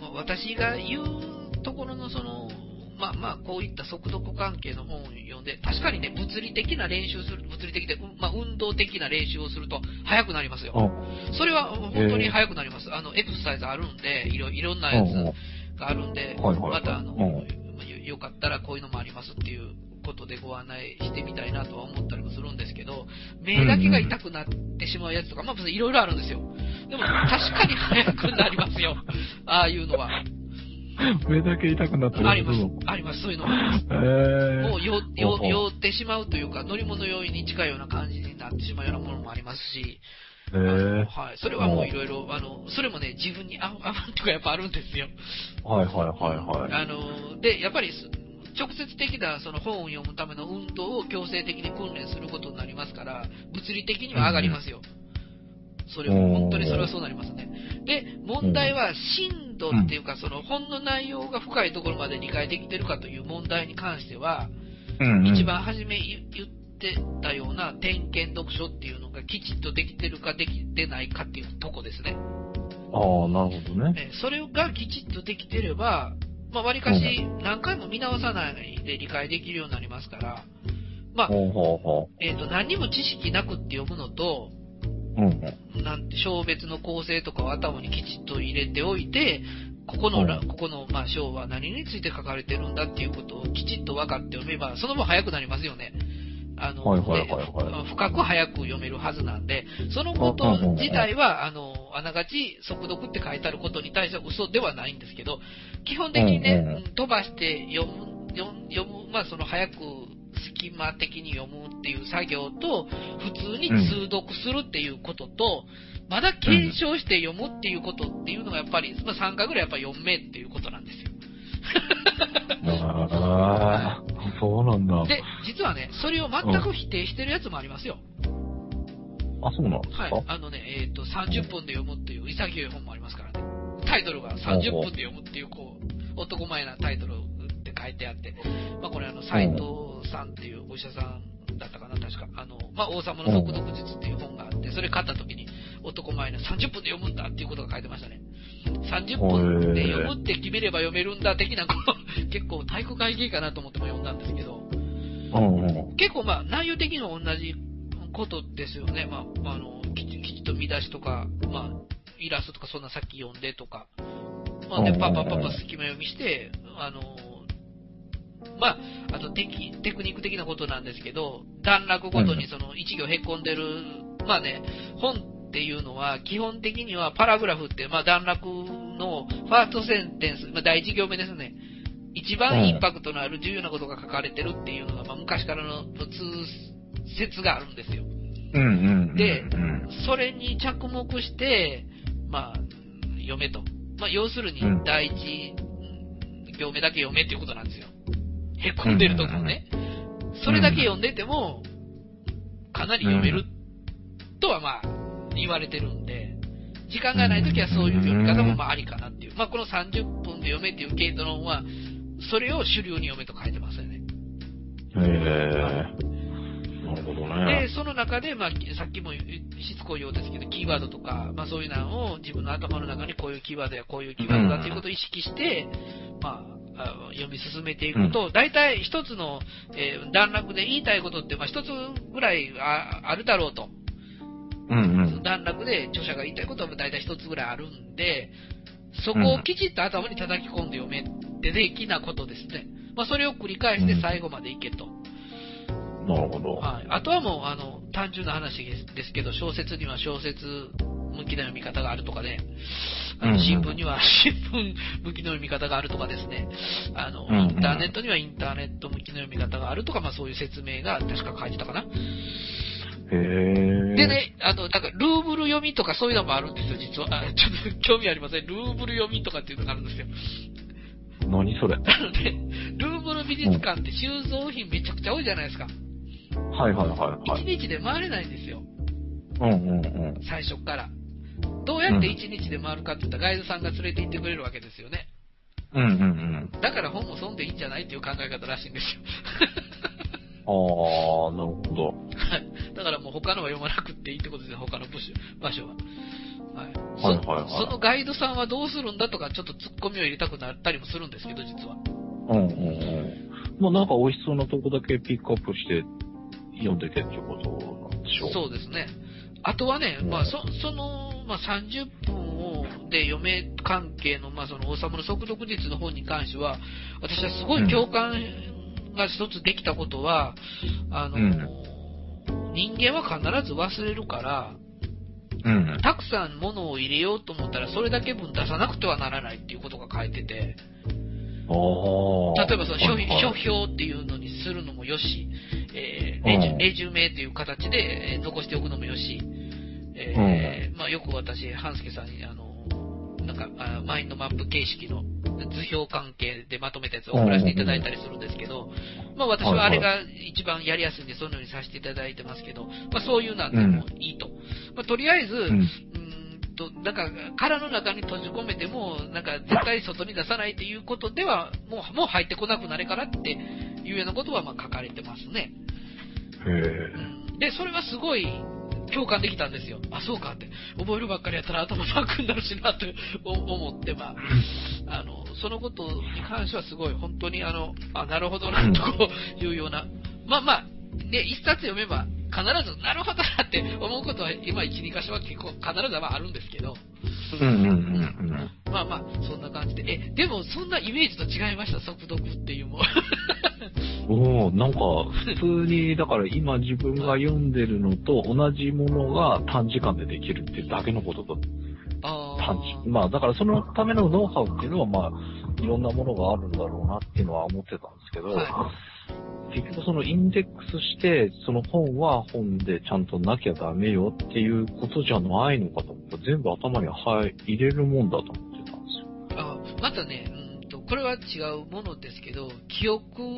私が言うところのその、まあまあ、こういった速読関係の本を読んで、確かにね、物理的な練習する、物理的で、まあ、運動的な練習をすると、速くなりますよ。それは本当に速くなります。あの、エクササイズあるんで、いろ、いろんなやつがあるんで、また、あの、よかったらこういうのもありますっていうことでご案内してみたいなとは思ったりもするんですけど、目だけが痛くなってしまうやつとか、まあ、いろいろあるんですよ。でも、確かに速くなりますよ。ああいうのは。 目だけ痛くなってる。 あります。あります。そういうのがあります。えー、もう酔、酔、酔ってしまうというか、乗り物酔いに近いような感じになってしまうようなものもありますし、 えー、 はい。それはもういろいろ、あの、それもね、自分に合う、合うとかやっぱあるんですよ。 はいはいはいはい。 あの、で、やっぱり、直接的なその本を読むための運動を強制的に訓練することになりますから、物理的には上がりますよ。うん、それは、本当にそれはそうなりますね。で、問題は深度っていうか、その本の内容が深いところまで理解できてるかという問題に関しては、うんうん、一番初め言ってたような点検読書っていうのがきちっとできてるかできてないかっていうとこですね。 ああ、なるほどね。 それがきちっとできてれば、まあ、割かし何回も見直さないで理解できるようになりますから、まあ、ほうほうほうえっと、何にも知識なくって読むのと、うんうん、なんて、小別の構成とかを頭にきちっと入れておいて、ここの、うん、ここの、まあ、章は何について書かれてるんだっていうことをきちっと分かって読めば、その分早くなりますよね。あの、はいはいはいはい、深く早く読めるはずなんで、そのこと自体は、あの、あながち速読って書いてあることに対しては嘘ではないんですけど、基本的にね、飛ばして読む、読む、まあ、その早く、隙間的に読むっていう作業と、普通に通読するっていうことと、うん、まだ検証して読むっていうことっていうのがやっぱり、まあ、さんかいぐらいやっぱ読めっていうことなんですよ。 ああ、そうなんだ。 で、実はね、それを全く否定してるやつもありますよ。 あ、そうなんですか？ はい。あのね、えっと、さんじゅっぷんで読むっていう潔い本もありますからね。タイトルがさんじゅっぷんで読むっていう、こう、男前なタイトルって書いてあって、まあこれあの、斎藤さんっていうお医者さんだったかな、確か。あの、まあ王様の速読術っていう本があって、それ買った時に男前なさんじゅっぷんで読むんだっていうことが書いてましたね。さんじゅっぷんで読むって決めれば読めるんだ的な、結構体育会系かなと思っても読んだんですけど、結構まあ内容的には同じことですよね。まあ、あの、きちきちっと見出しとか、まあ、イラストとかそんなさっき読んでとか、まあね、パパパパ隙間読みして、あの、まあ、あとテキ、テクニック的なことなんですけど、段落ごとにその一行へこんでる、まあね、本っていうのは基本的にはパラグラフって、まあ段落のファーストセンテンス、まあ第一行目ですね。一番インパクトのある重要なことが書かれてるっていうのが、まあ昔からの通説があるんですよ。 うんうんうん、 で、それに着目して、まあ、読めと。まあ、要するに、第一行目だけ読めっていうことなんですよ。へこんでるところね。それだけ読んでても、かなり読めるとはまあ、言われてるんで、時間がないときはそういう読み方もまあありかなっていう。まあ、このさんじゅっぷんで読めっていう系統の本は、それを主流に読めと書いてますよね。 へー。なるほどね。 で、その中で、まあ、さっきもしつこいようですけど、キーワードとか、まあそういうのを自分の頭の中にこういうキーワードやこういうキーワードだということを意識して、うん、まあ、読み進めていくと、大体一つの、えー、段落で言いたいことって、まあ一つぐらい あ, あるだろうと。 うんうん、 段落で著者が言いたいことは大体一つぐらいあるんで、そこをきちっと頭に叩き込んで読めって的なことですね。まあそれを繰り返して最後までいけと。 うん、なるほど。 はい。あとはもう、あの、単純な話ですけど、小説には小説向きの読み方があるとかね、あの新聞には新聞向きの読み方があるとかですね、あの、インターネットにはインターネット向きの読み方があるとか、まあそういう説明が確か書いてたかな。 へー。 でね、あの、なんか、ルーブル読みとかそういうのもあるんですよ、実は。あ、ちょっと興味ありません。ルーブル読みとかっていうのがあるんですよ。 何それ。 なので、ルーブル美術館って収蔵品めちゃくちゃ多いじゃないですか。 はいはいはいはい。 一日で回れないんですよ。 うんうんうん。 最初から。どうやって一日で回るかって言ったらガイドさんが連れて行ってくれるわけですよね。 うんうんうん。 だから本も損でいいんじゃないっていう考え方らしいんですよ。 あー、なるほど。 はい。だからもう他のは読まなくていいってことですよ、他の部署場所は。はい。 はいはいはい。 そ、そのガイドさんはどうするんだとか、ちょっと突っ込みを入れたくなったりもするんですけど、実は。 うんうんうん。まあなんか美味しそうなとこだけピックアップして読んでけっていうことなんでしょう。 そうですね。あとはね、 うん、 まあそ、その、まあさんじゅっぷんを、で、嫁関係の、まあその、王様の速読術の本に関しては、私はすごい共感が一つできたことは、うん、あの、うん、人間は必ず忘れるから、うん、たくさん物を入れようと思ったら、それだけ分出さなくてはならないっていうことが書いてて、例えばその書、はいはい、書評っていうのにするのもよし、えー、レジュ、レジュメっていう形で残しておくのもよし、えーうん、まあよく私、半助さんに、あの、なんか、マインドマップ形式の図表関係でまとめたやつを送らせていただいたりするんですけど、まあ私はあれが一番やりやすいんで、そういうのにさせていただいてますけど、まあそういうなんでもいいと。まあとりあえず、うん、と、なんか、殻の中に閉じ込めても、なんか、絶対外に出さないっていうことでは、もう、もう入ってこなくなるからっていうようなことは、まあ、書かれてますね。 へー、 うん。で、それはすごい共感できたんですよ。あ、そうかって。覚えるばっかりやったら頭パンクになるしな、と思って、まあ、あの、そのことに関してはすごい、本当にあの、あ、なるほどな、とこういうような、まあまあ、ね、一冊読めば、必ず、なるほどなって思うことは、今、一、二箇所は結構、必ずはあるんですけど。 うんうんうんうん。 まあまあ、そんな感じで。え、でも、そんなイメージと違いました、速読っていうも。 おー、なんか、普通に、だから今自分が読んでるのと同じものが短時間でできるっていうだけのことと、 あ短時、まあ、だからそのためのノウハウっていうのは、まあ、いろんなものがあるんだろうなっていうのは思ってたんですけど、はい、結局そのインデックスして、その本は本でちゃんとなきゃダメよっていうことじゃないのかと思ったら、全部頭に入れるもんだと思ってたんですよ。 あ、またね、うんと、これは違うものですけど、記憶、うん、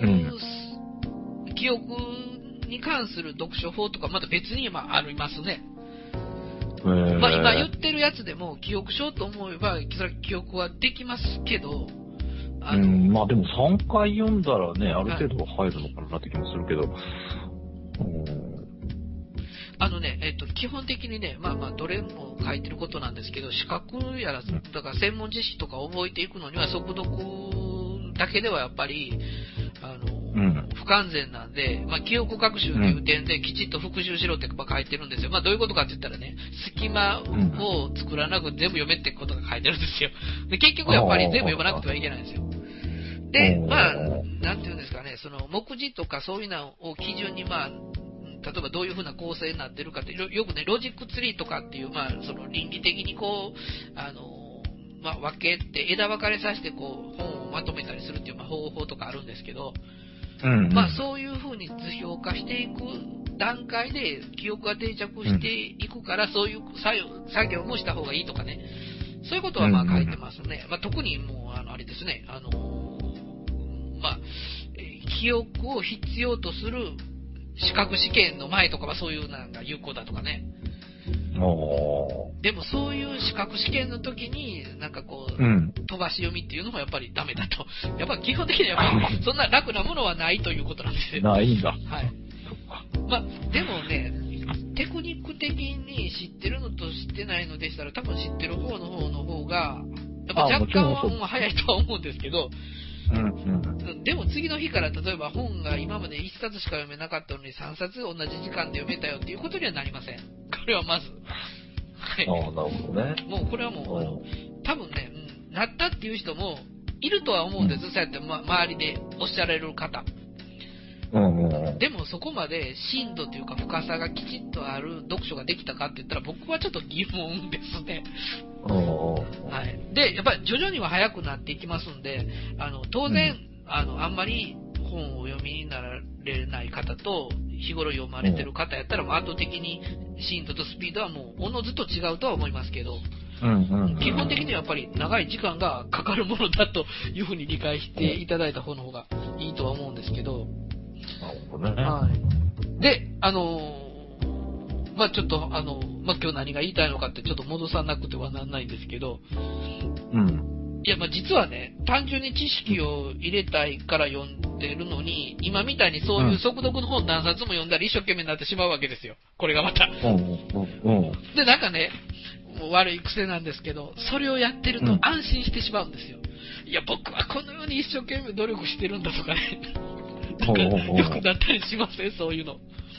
記憶に関する読書法とかまた別にまあありますね。 えー、 まあ今言ってるやつでも記憶しようと思えば、それは記憶はできますけど、 あのうん、まあでもさんかい読んだらね、ある程度は入るのかなって気もするけど、はい、うんあのね、えっと、基本的にね、まあまあ、どれも書いてることなんですけど、資格やら、だから専門知識とか覚えていくのには、速読だけではやっぱり、あの、うん、不完全なんで、まあ、記憶学習という点できちっと復習しろって書いてるんですよ。まあ、どういうことかって言ったらね、隙間を作らなく全部読めってことが書いてるんですよ。で、結局やっぱり全部読まなくてはいけないんですよ。で、まあ、なんていうんですかね、その、目次とかそういうのを基準に、まあ、例えばどういう風な構成になってるかって、よくね、ロジックツリーとかっていう、まあ、その倫理的にこう、あの、まあ、分けて、枝分かれさせてこう、本をまとめたりするっていう、まあ、方法とかあるんですけど、うんうん、まあ、そういう風に図表化していく段階で、記憶が定着していくから、そういう作業、作業もした方がいいとかね、そういうことはまあ書いてますね。まあ、特にもう、あの、あれですね、あの、まあ、記憶を必要とする資格試験の前とかはそういうなんか有効だとかね。 おでもそういう資格試験の時になんかこう、うん、飛ばし読みっていうのもやっぱりダメだと。やっぱ基本的にはやっぱりそんな楽なものはないということなんですよ。 ないんだ。 はい。まあでもね、テクニック的に知ってるのと知ってないのでしたら多分知ってる方の方の方がやっぱ若干はもう早いとは思うんですけど。 うんうん、 でも次の日から例えば本が今までいっさつしか読めなかったのにさんさつ同じ時間で読めたよっていうことにはなりません。これはまず。はい。 ああ、なるほどね。 もうこれはもう、あの多分ね、うん、なったっていう人もいるとは思うんです。うん、そうやって、ま、周りでおっしゃられる方。 うんうん、 でもそこまで深度というか深さがきちっとある読書ができたかって言ったら僕はちょっと疑問ですね。はい。で、やっぱり徐々には早くなっていきますんで、あの、当然、うん、あの、あんまり本を読みになられない方と、日頃読まれてる方やったら、もう圧倒的に深度とスピードはもう、おのずと違うとは思いますけど、 うんうんうん、 基本的にはやっぱり長い時間がかかるものだというふうに理解していただいた方の方がいいとは思うんですけど。 なるほどね。 はい。で、あのー、まあちょっと、あの、まあ今日何が言いたいのかってちょっと戻さなくてはならないんですけど、 うん。 いや、まあ実はね、単純に知識を入れたいから読んでるのに、今みたいにそういう速読の本何冊も読んだら一生懸命になってしまうわけですよ。これがまた。 うんうんうん、 で、なんかね、もう悪い癖なんですけど、それをやってると安心してしまうんですよ。うん、いや、僕はこのように一生懸命努力してるんだとかね。なんかよくなったりしません、そういうの。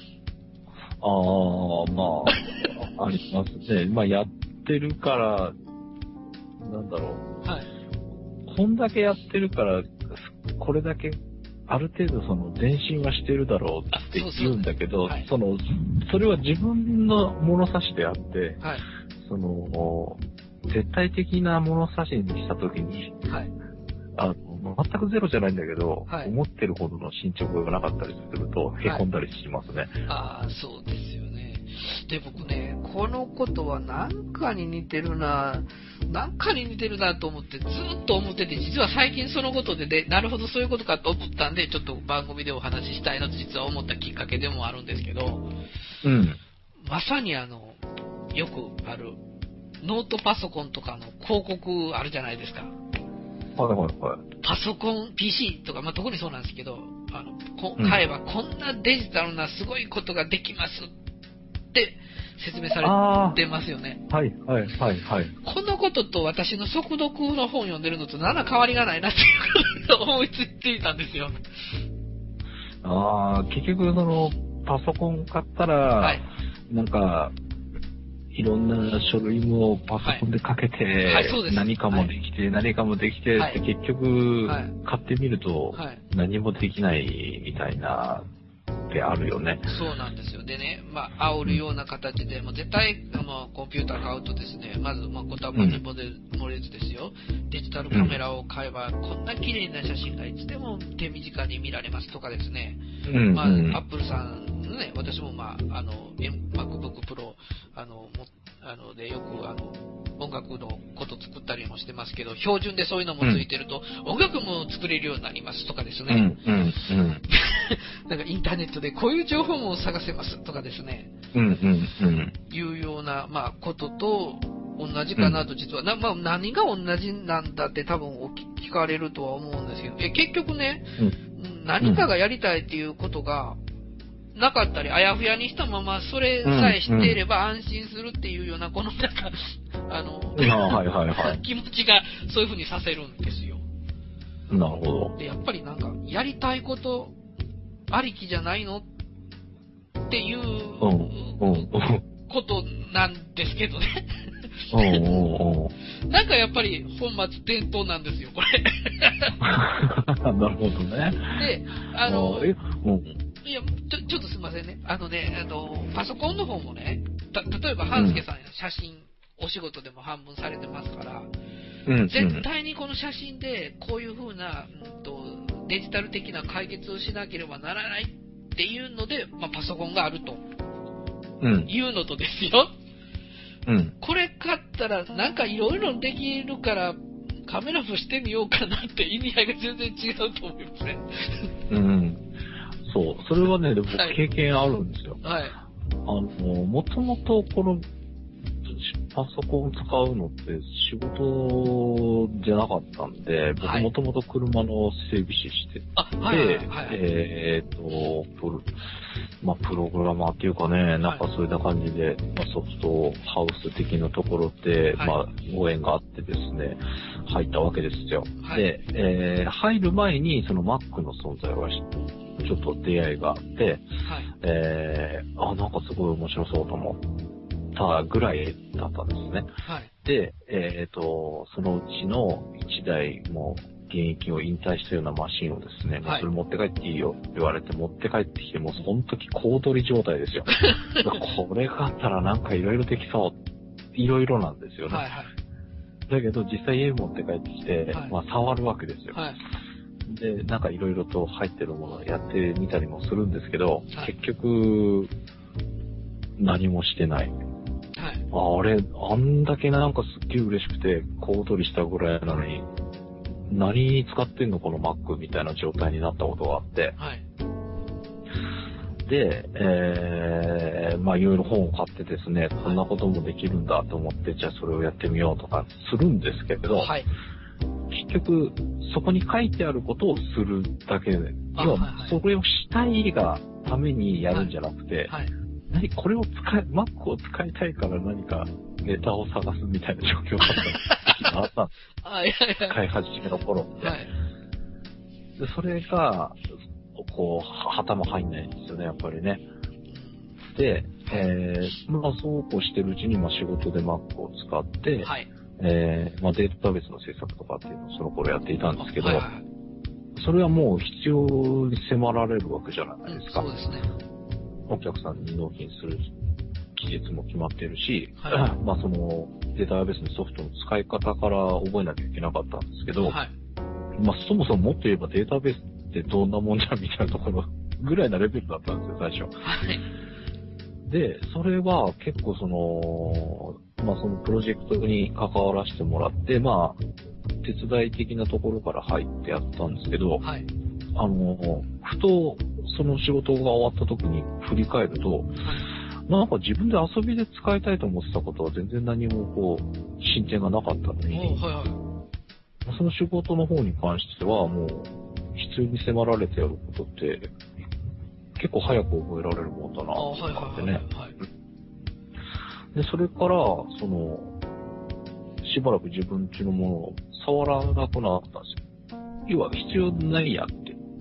ああ、まあ、ありますね。まあ、やってるから、なんだろう。はい。こんだけやってるから、これだけ、ある程度その前進はしてるだろうって言うんだけど、そうそう、はい、その、それは自分の物差しであって、はい、その、絶対的な物差しにしたときに、はい、あの、全くゼロじゃないんだけど、はい、思ってるほどの進捗がなかったりすると、へこんだりしますね。はい、 ああ、そうですよね。で、僕ね、このことは何かに似てるな、何かに似てるなと思って、ずっと思ってて、実は最近そのことで、で、なるほどそういうことかと思ったんで、ちょっと番組でお話ししたいなと実は思ったきっかけでもあるんですけど、 うん。 まさにあの、よくある、ノートパソコンとかの広告あるじゃないですか。 はいはいはい。 パソコン、ピーシー とか、まあ、特にそうなんですけど、あの、こ買えばこんなデジタルなすごいことができますって説明されてますよね。 はいはいはいはい。 このことと私の速読の本読んでるのと何ら変わりがないなっていうことを思いついていたんですよ。 ああ、結局その、パソコン買ったら、はい、なんか、いろんな書類もパソコンでかけて、はいはい、何かもできて、はい、何かもできてって、はい、結局、はい、買ってみると、何もできないみたいなってあるよね。 そうなんですよ。でね、まあ、煽るような形で、もう絶対、まあ、コンピューター買うとですね、まず、まあ、言葉に漏れずですよ、うん、デジタルカメラを買えば、こんな綺麗な写真がいつでも手短に見られますとかですね、うん、まあ、アップルさんのね、私もまあ、あの、MacBook Pro、あの、もあのでよくあの音楽のこと作ったりもしてますけど、標準でそういうのもついてると、うん、音楽も作れるようになりますとかですね。うんうんうん、なんかインターネットでこういう情報も探せますとかですね。 うんうんうん、 いうような、まあ、ことと同じかなと実は、うんなまあ、何が同じなんだって多分聞かれるとは思うんですけど、え結局ね、うん、何かがやりたいっていうことが、なかったり、あやふやにしたまま、それさえ知っていれば安心するっていうような、この、なんか、あの、 はいはいはい、 気持ちがそういう風にさせるんですよ。 なるほど。 で、やっぱりなんか、やりたいことありきじゃないのっていうことなんですけどね。なんかやっぱり本末転倒なんですよ、これ。 なるほどね。 で、あの、いや、ちょ、ちょっとすみませんね。あのね、あの、パソコンの方もね、た、例えば、半助さんの写真、うん、お仕事でも半分されてますから、うん、絶対にこの写真で、こういう風な、うんと、デジタル的な解決をしなければならないっていうので、まあ、パソコンがあると。うん。いうのとですよ。うん。これ買ったら、なんかいろいろできるから、カメラもしてみようかなって意味合いが全然違うと思いますね。 うん。そう。それはね、でも経験あるんですよ。 はい。 あの、もともとこのパソコンを使うのって仕事じゃなかったんで、僕もともと車の整備士してて、はいはいはい、えっ、ー、と、プロ、まあ、プログラマーっていうかね、なんかそういうな感じで、まあ、ソフトハウス的なところで、はい、まあ、ご縁があってですね、入ったわけですよ。はい、で、えー、入る前にその Mac の存在は知ってちょっと出会いがあって、はい、えー、あ、なんかすごい面白そうと思ったぐらいだったんですね。はい、で、えっ、ー、と、そのうちのいちだいも現役を引退したようなマシンをですね、はい、それ持って帰っていいよって言われて持って帰ってきて、もうその時小取り状態ですよ。これがあったらなんかいろいろできそう、いろいろなんですよね。はいはい、だけど実際家に持って帰ってきて、はい、まあ触るわけですよ。はい、で、なんかいろいろと入ってるものをやってみたりもするんですけど、はい、結局、何もしてない。はい。 あれ、あんだけなんかすっげえ嬉しくて、小躍りしたぐらいなのに、何に使ってんのこの Mac みたいな状態になったことがあって。 はい。 で、えー、まあいろいろ本を買ってですね、こんなこともできるんだと思って、じゃあそれをやってみようとかするんですけど、はい、結局、そこに書いてあることをするだけで、要はそれをしたいがためにやるんじゃなくて、はいはい、何これを使い、Mac を使いたいから何かネタを探すみたいな状況だったのがあったんです。使い始めの頃って。はい、でそれが、こう、旗も入んないんですよね、やっぱりね。で、えー、まあそうこうしてるうちに、まあ仕事で Mac を使って、はい、えー、まあデータベースの制作とかっていうのをその頃やっていたんですけど、はいはい、それはもう必要に迫られるわけじゃないですか。 うん、そうですね。 お客さんに納品する期日も決まってるし、はい、まあそのデータベースのソフトの使い方から覚えなきゃいけなかったんですけど、はい、まあそもそももっと言えばデータベースってどんなもんじゃんみたいなところぐらいなレベルだったんですよ、最初。はい。で、それは結構その、まあそのプロジェクトに関わらせてもらって、まあ、手伝い的なところから入ってやったんですけど、はい。あの、ふとその仕事が終わった時に振り返ると、はい、なんか自分で遊びで使いたいと思ってたことは全然何もこう、進展がなかったのに、はいはい、その仕事の方に関してはもう、必要に迫られてやることって結構早く覚えられるもんだなと思ってね。で、それから、その、しばらく自分家のものを触らなくなったんですよ。要は必要ないやって。うん、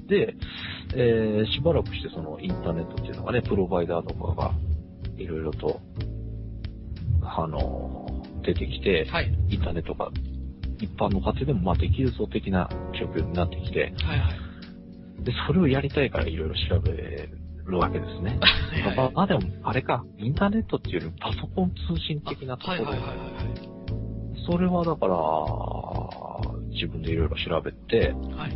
で、えー、しばらくしてそのインターネットっていうのがね、プロバイダーとかがいろいろと、あの、出てきて、はい、インターネットが一般の家庭でもまあできるぞ的な状況になってきて、はいはい、で、それをやりたいからいろいろ調べるわけですね。はいはい、まあでも、あれか、インターネットっていうよりパソコン通信的なところ。はいはいはいはい、それはだから、自分でいろいろ調べて、はい、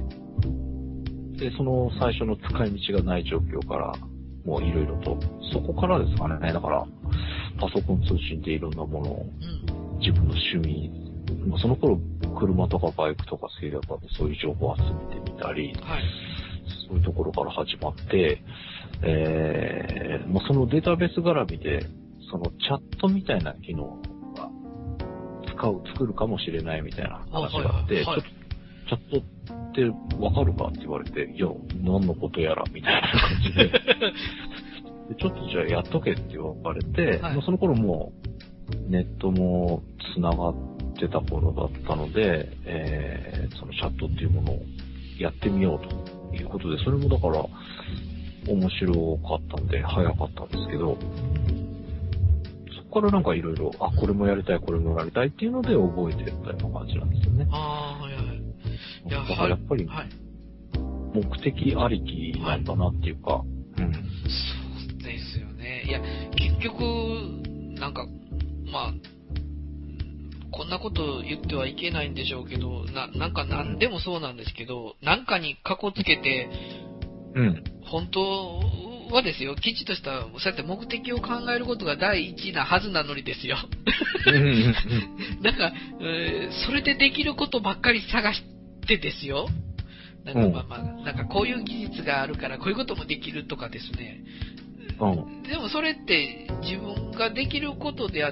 で、その最初の使い道がない状況から、もういろいろと、そこからですかね、だから、パソコン通信でいろんなものを、自分の趣味、その頃、車とかバイクとか好きだったんで、そういう情報を集めてみたり、はい、そういうところから始まって、えー、もうそのデータベース絡みで、そのチャットみたいな機能が使う、作るかもしれないみたいな話があって、はいはいはい、ちょっと、チャットってわかるかって言われて、いや、何のことやら、みたいな感じで、でちょっとじゃあやっとけって言われて、はい、もうその頃もうネットも繋がってた頃だったので、えー、そのチャットっていうものをやってみようということで、それもだから面白かったんで早かったんですけど、そこからなんかいろいろ、あ、これもやりたい、これもやりたいっていうので覚えてったような感じなんですよね。 ああ、はいはい。 いや、だからやっぱり、目的ありきなんだなっていうか、はい、うん。 そうですよね。いや、結局、なんか、まあ、こんなこと言ってはいけないんでしょうけど、な、なんか何でもそうなんですけど、なんかにかこつけて、うん。本当はですよ、きちっとした、そうやって目的を考えることが第一なはずなのにですよ。なんか、えー、それでできることばっかり探してですよ。なんかまあまあ、なんかこういう技術があるからこういうこともできるとかですね。うん、でもそれって自分ができることであって、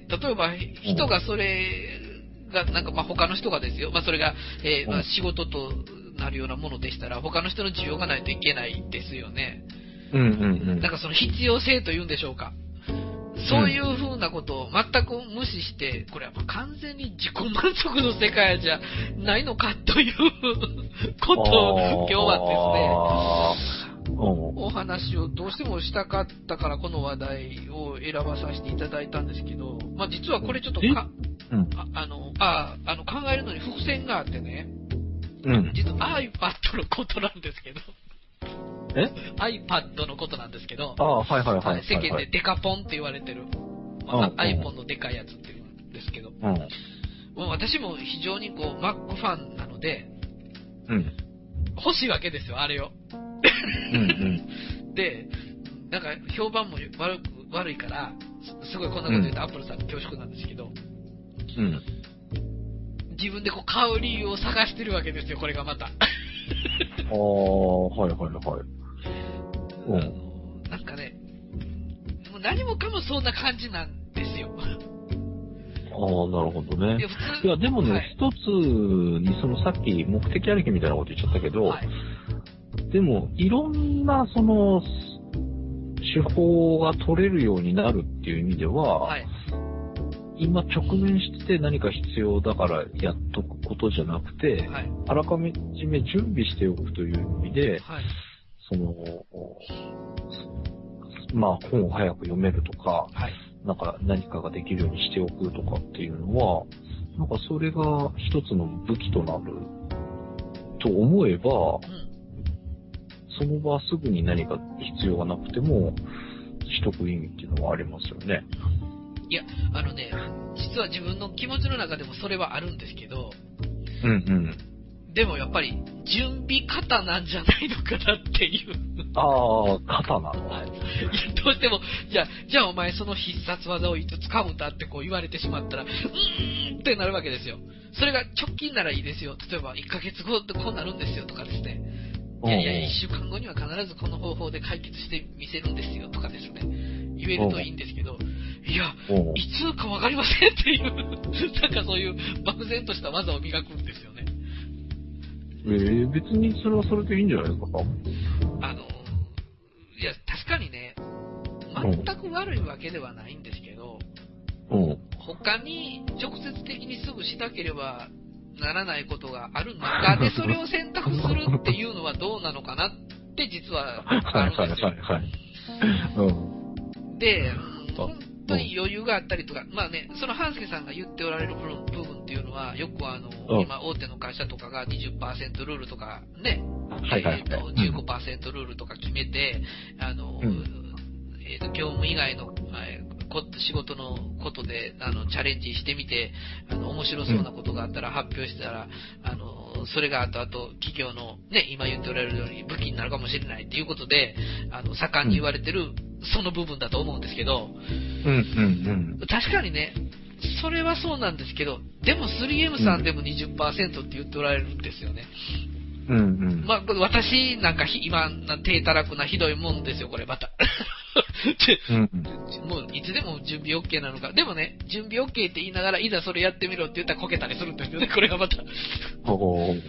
例えば人がそれが、なんかまあ他の人がですよ、まあそれが、えー、まあ仕事となるようなものでしたら、他の人の需要がないといけないですよね。 うんうんうん。 なんかその必要性というんでしょうか。そういうふうなことを全く無視して、これはもう完全に自己満足の世界じゃないのかということを今日はですね、お話をどうしてもしたかったからこの話題を選ばさせていただいたんですけど、まあ実はこれちょっとか、うん、あ, あのああの考えるのに伏線があってね、うん、実は iPad のことなんですけど。 え iPad のことなんですけど、 ああ、はいはいはい、はい。 世間でデカポンって言われてる、まあ、iPhone のデカいやつっていうんですけど、うん、もう私も非常にこう Mac ファンなので、うん、欲しいわけですよ、あれを。うんうん、で、なんか評判も悪く悪いから、 す、すごいこんなこと言うとアップルさん恐縮なんですけど、 うん。 自分でこう買う理由を探してるわけですよ、これがまた。ああ、はいはいはい。 うん。なんかね、もう何もかもそんな感じなんですよ。 ああ、なるほどね。 いや、普通いや、でもね、 はい、 一つにそのさっき目的ありきみたいなこと言っちゃったけど、 はい、 でも、いろんなその、手法が取れるようになるっていう意味では、 はい、 今直面して何か必要だからやっとくことじゃなくて、 はい、 あらかじめ準備しておくという意味で、 はい、 その、まあ本を早く読めるとか、 はい。 なんか何かができるようにしておくとかっていうのは、なんかそれが一つの武器となると思えば、 うん。 その場すぐに何か必要がなくても、しとく意味っていうのはありますよね。 いや、あのね、実は自分の気持ちの中でもそれはあるんですけど、 うんうん。 でもやっぱり準備方なんじゃないのかなっていう。 ああ、肩なの。 はい。いや、どうしても、じゃあ、じゃあお前その必殺技をいつ使うんだってこう言われてしまったら、うーんってなるわけですよ。それが直近ならいいですよ。例えばいっかげつごってこうなるんですよとかですね。いやいや、いっしゅうかんごには必ずこの方法で解決してみせるんですよとかですね。言えるといいんですけど、いや、いつかわかりませんっていう、なんかそういう漠然とした技を磨くんですよね。 ええー、別にそれはそれでいいんじゃないですか。 あの、いや、確かにね、全く悪いわけではないんですけど、 うん。 他に直接的にすぐしなければならないことがある中で、それを選択するっていうのはどうなのかなって実はあるんですよ。 はいはいはいはい。うん。 で、本当に余裕があったりとか、まあね、その半助さんが言っておられる部分っていうのは、よくあの、 うん今大手の会社とかがにじゅっパーセントルールとかね、 はいはいはいえーと、じゅうごパーセントルールとか決めて、あの、 うんえーと、業務以外の、えーこ仕事のことで、あの、チャレンジしてみて、あの、面白そうなことがあったら発表したら、あの、それが後々企業のね、今言っておられるように武器になるかもしれないっていうことで、あの、盛んに言われてる、その部分だと思うんですけど、 うんうんうん。 確かにね、それはそうなんですけど、でも スリーエム さんでも にじゅっパーセント って言っておられるんですよね。 うんうん。 まあ、私なんか今、低たらくなひどいもんですよ、これまた。 うん、 もういつでも準備 OK なのか。でもね、準備 OK って言いながら、いざそれやってみろって言ったらこけたりするんですよね、これがまた。 おはい。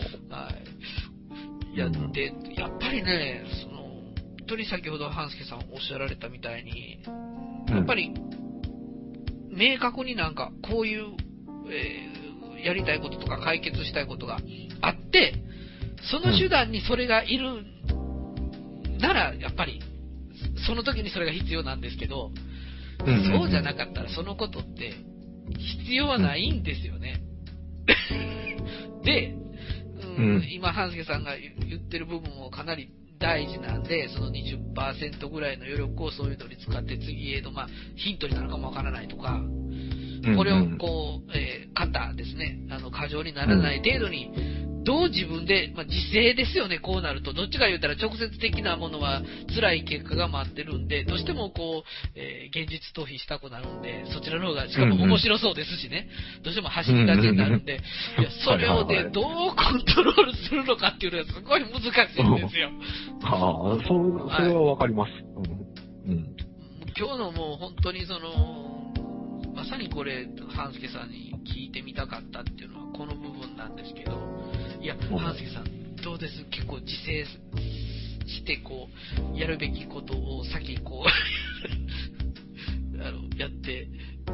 やって、やっぱりね、その、本当に先ほど半助さんおっしゃられたみたいに、やっぱり、明確になんか、こういう、えー、やりたいこととか解決したいことがあって、その手段にそれがいるなら、やっぱり、その時にそれが必要なんですけど、うんうんうん、そうじゃなかったらそのことって必要はないんですよね。うん、で、うん、うん、今、半助さんが言ってる部分もかなり大事なんで、その にじゅっパーセント ぐらいの余力をそういうのに使って次への、まあ、ヒントになるかもわからないとか、これをこう、えー、型ですね、あの、過剰にならない程度に、どう自分で、まあ、自制ですよね、こうなると。どっちか言ったら直接的なものは辛い結果が待ってるんで、どうしてもこう、えー、現実逃避したくなるんで、そちらの方が、しかも面白そうですしね、うんうん、どうしても走りがちになるんで、いや、それをね、どうコントロールするのかっていうのはすごい難しいんですよ。 ああ、そう、それはわかります。はい、うん。 今日のもう本当にその、まさにこれ、半助さんに聞いてみたかったっていうのはこの部分なんですけど、いや、半助さん、どうです？結構自制して、こう、やるべきことを先、こう、あの、やって、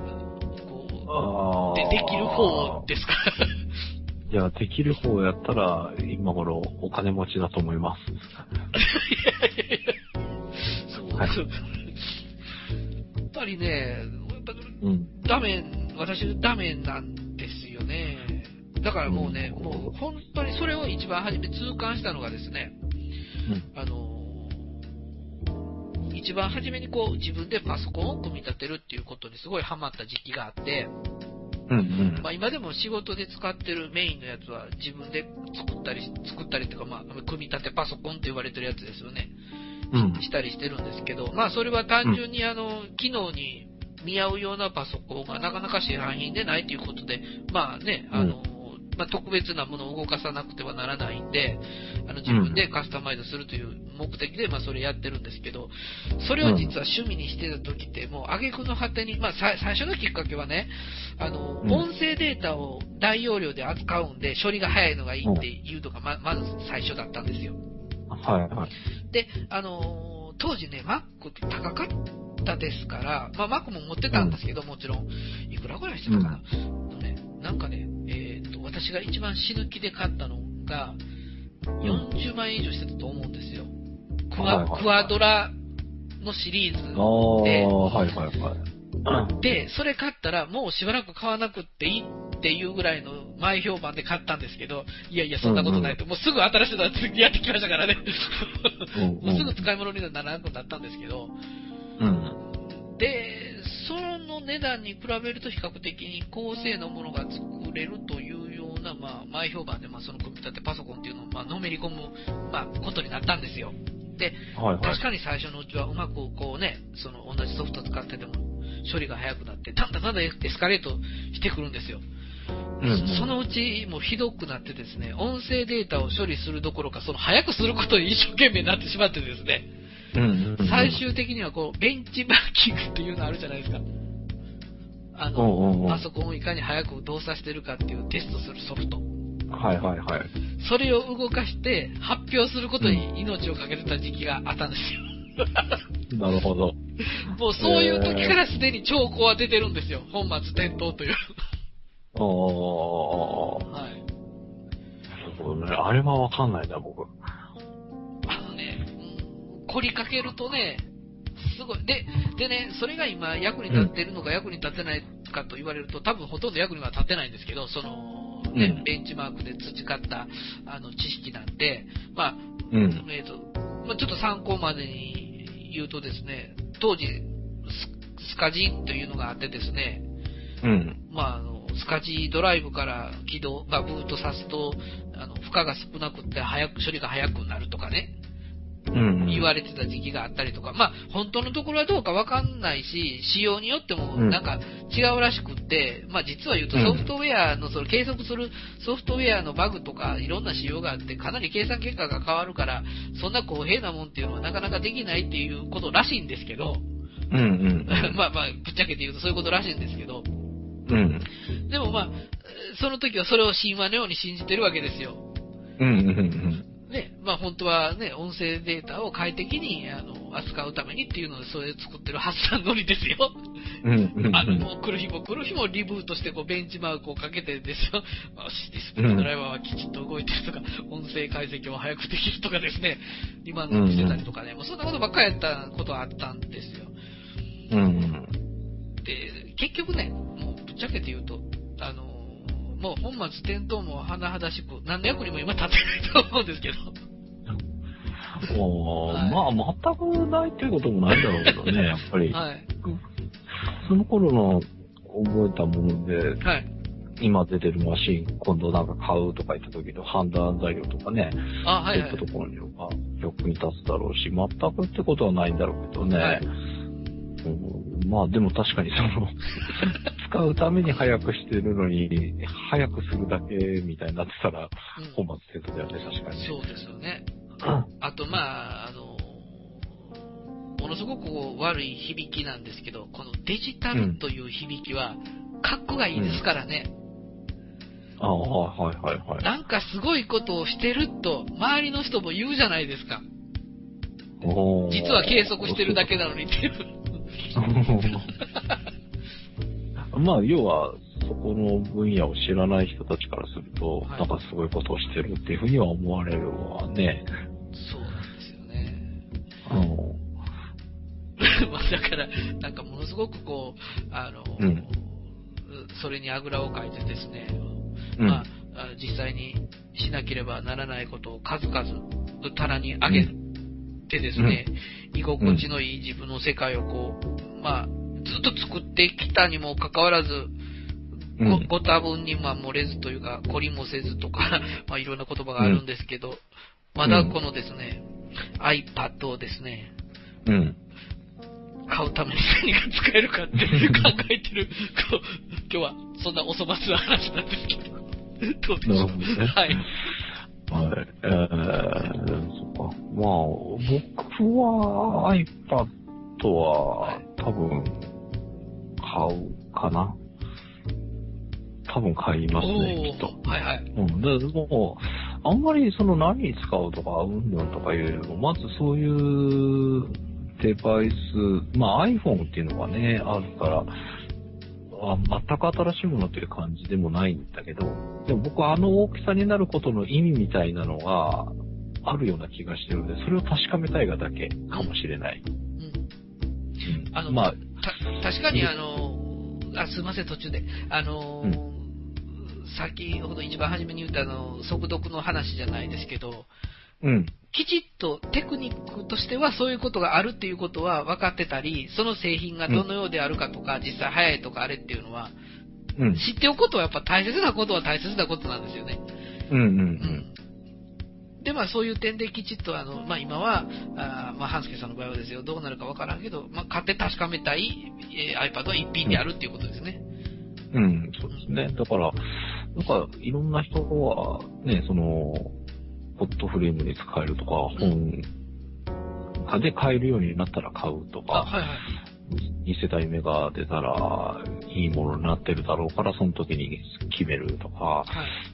こう、で、できる方ですか？ いや、できる方やったら、今頃お金持ちだと思います。いやいやいやそう、はい、やっぱりね、やっぱ、うん、ダメ、私ダメなんですよね。だからもうね、うん、もう本当にそれを一番初め痛感したのがですね、うん、あの、一番初めにこう自分でパソコンを組み立てるっていうことにすごいハマった時期があって、うんうんまあ、今でも仕事で使ってるメインのやつは自分で作ったり、作ったりっていうか、まあ、組み立てパソコンって言われてるやつですよね。うん、したりしてるんですけど、まあそれは単純にあの、機能に見合うようなパソコンがなかなか市販品でないということで、まあね、あの、うん、まあ、特別なものを動かさなくてはならないんで、あの自分でカスタマイズするという目的で、まあ、それやってるんですけど、それを実は趣味にしてた時って、もう挙句の果てに、まあ、最初のきっかけはね、あの、うん、音声データを大容量で扱うんで、処理が早いのがいいっていうのがま、まず最初だったんですよ。 はいはい。 で、あの、当時ね、Mac って高かったですから、まあ、Mac も持ってたんですけど、うん、もちろん、いくらぐらいしてたかな。うんね、なんかね、えー、っと、私が一番死ぬ気で買ったのが、よんじゅうまんえん以上してたと思うんですよ。クワ、はいはいはい、クワドラのシリーズで、 はいはいはい、 で、それ買ったらもうしばらく買わなくっていいっていうぐらいの前評判で買ったんですけど、いやいやそんなことないと、うんうん、もうすぐ新しいのやってきましたからね。もうすぐ使い物にならなくなったんですけど、 うん、 で、その値段に比べると比較的に高性能のものが作れるというような、まあ、前評判で、まあ、その組み立てパソコンっていうのを、まあのめり込む、まあ、ことになったんですよ。で、はいはい、確かに最初のうちはうまくこうね、その同じソフト使ってても処理が早くなって、だんだんだんだんエスカレートしてくるんですよ。うんうん、そのうちもうひどくなってですね、音声データを処理するどころか、その早くすることに一生懸命になってしまってですね、 うんうんうん、 最終的にはこう、ベンチマーキングっていうのあるじゃないですか。あの、おうおうおう、パソコンをいかに早く動作してるかっていうテストするソフト。 はいはいはい。 それを動かして発表することに命をかけてた時期があったんですよ。なるほど。 もうそういう時からすでに兆候は出てるんですよ。本末転倒という。 おー。はい。なるほどね。あれはわかんないな、僕。 あのね、うん、凝りかけるとね、すごい。で、でね、それが今役に立ってるのか役に立ってないかと言われると、多分ほとんど役には立ってないんですけど、その、ね、うん、ベンチマークで培ったあの知識なんで、まあ、うん、えっと、まあ、ちょっと参考までに言うとですね、当時、スカジというのがあってですね、 うん、 まあ、あの、スカジドライブから起動、まあ、ブートさすと、あの、負荷が少なくて早く、処理が早くなるとかね、 うん、 言われてた時期があったりとか、まあ、本当のところはどうかわかんないし、仕様によってもなんか違うらしくって、まあ、実は言うとソフトウェアの、その計測するソフトウェアのバグとかいろんな仕様があって、かなり計算結果が変わるから、そんな公平なもんっていうのはなかなかできないっていうことらしいんですけど、 うんうん、 まあまあ、ぶっちゃけて言うとそういうことらしいんですけど、 うん、 でもまあ、その時はそれを神話のように信じてるわけですよ。 うんうんうんね、まあ本当はね、音声データを快適にあの扱うためにっていうので、それを作ってる発散のりですよ。 うんうんうん、 あの、もう来る日も来る日もリブートしてこうベンチマークをかけてですよ。まあ、ディスプレイドライバーはきちっと動いてるとか、音声解析を早くできるとかですね、今のしてたりとかね、うんうん、もうそんなことばっかりやったことはあったんですよ。 うんうん、 で、結局ね、もうぶっちゃけて言うと、あの、もう本末転倒も甚だしく、何の役にも今立ってないと思うんですけど。 おはい、まあ、全くないっていうこともないんだろうけどね、やっぱり。 はい。 その頃の覚えたもので、 はい。 今出てるマシン、今度なんか買うとか言った時の判断材料とかね、 あ、はい、はい。 そういったところには役に立つだろうし、全くってことはないんだろうけどね。はい、うん、まあでも確かにその、使うために早くしてるのに、早くするだけみたいになってたら、本末転倒だよね、確かにね。 そうですよね。あと、まあ、あの、ものすごく悪い響きなんですけど、このデジタルという響きは、かっこがいいですからね。 うん、ああ、はいはいはい。 なんかすごいことをしてると、周りの人も言うじゃないですか。実は計測してるだけなのにっていう。 まあ、要は、そこの分野を知らない人たちからすると、はい、なんかすごいことをしてるっていうふうには思われるわね。 そうなんですよね。 うん。 まあだから、なんかものすごくこう、あの、うん、それにあぐらをかいてですね、うん、まあ、実際にしなければならないことを数々棚に上げてですね、うん、居心地のいい自分の世界をこう、まあ、ずっと作ってきたにもかかわらず、うん、ご, ご多分にまあ漏れずというか、懲りもせずとか、まあいろんな言葉があるんですけど、うん、まだこのですね、うん、iPad をですね、 うん、 買うために何が使えるかって考えてる、こう今日はそんなお粗末な話なんですけど。どうでしょう。なるほどね。はい。 はい。えー、そっか。まあ、僕は iPad は多分買うかな。多分買いますね、きっと。 はいはい。 うん。でも、あんまりその何に使うとか、うんぬんとかいうよりも、まずそういうデバイス、まあ iPhone っていうのがね、あるから、あ全く新しいものっていう感じでもないんだけど、でも僕はあの大きさになることの意味みたいなのがあるような気がしてるので、それを確かめたいがだけかもしれない。うん。 うん、あの、まあ、た、確かにあの、あ、すいません、途中で。あの、うん、先ほど一番初めに言ったあの、速読の話じゃないですけど、 うん。 きちっとテクニックとしてはそういうことがあるっていうことは分かってたり、その製品がどのようであるかとか、うん、実際早いとかあれっていうのは、うん、知っておくことはやっぱ大切なことは大切なことなんですよね。 うんうんうん。 うん、で、まあそういう点できちっとあの、まあ今は、あまあ半助さんの場合はですよ、どうなるか分からんけど、まあ買って確かめたい、えー、iPad は一品であるっていうことですね。 うん、うん、そうですね。だから、なんかいろんな人は、ね、その、ホットフレームに使えるとか、本で買えるようになったら買うとか、 はいはい、 に世代目が出たらいいものになってるだろうから、その時に決めるとか、はい、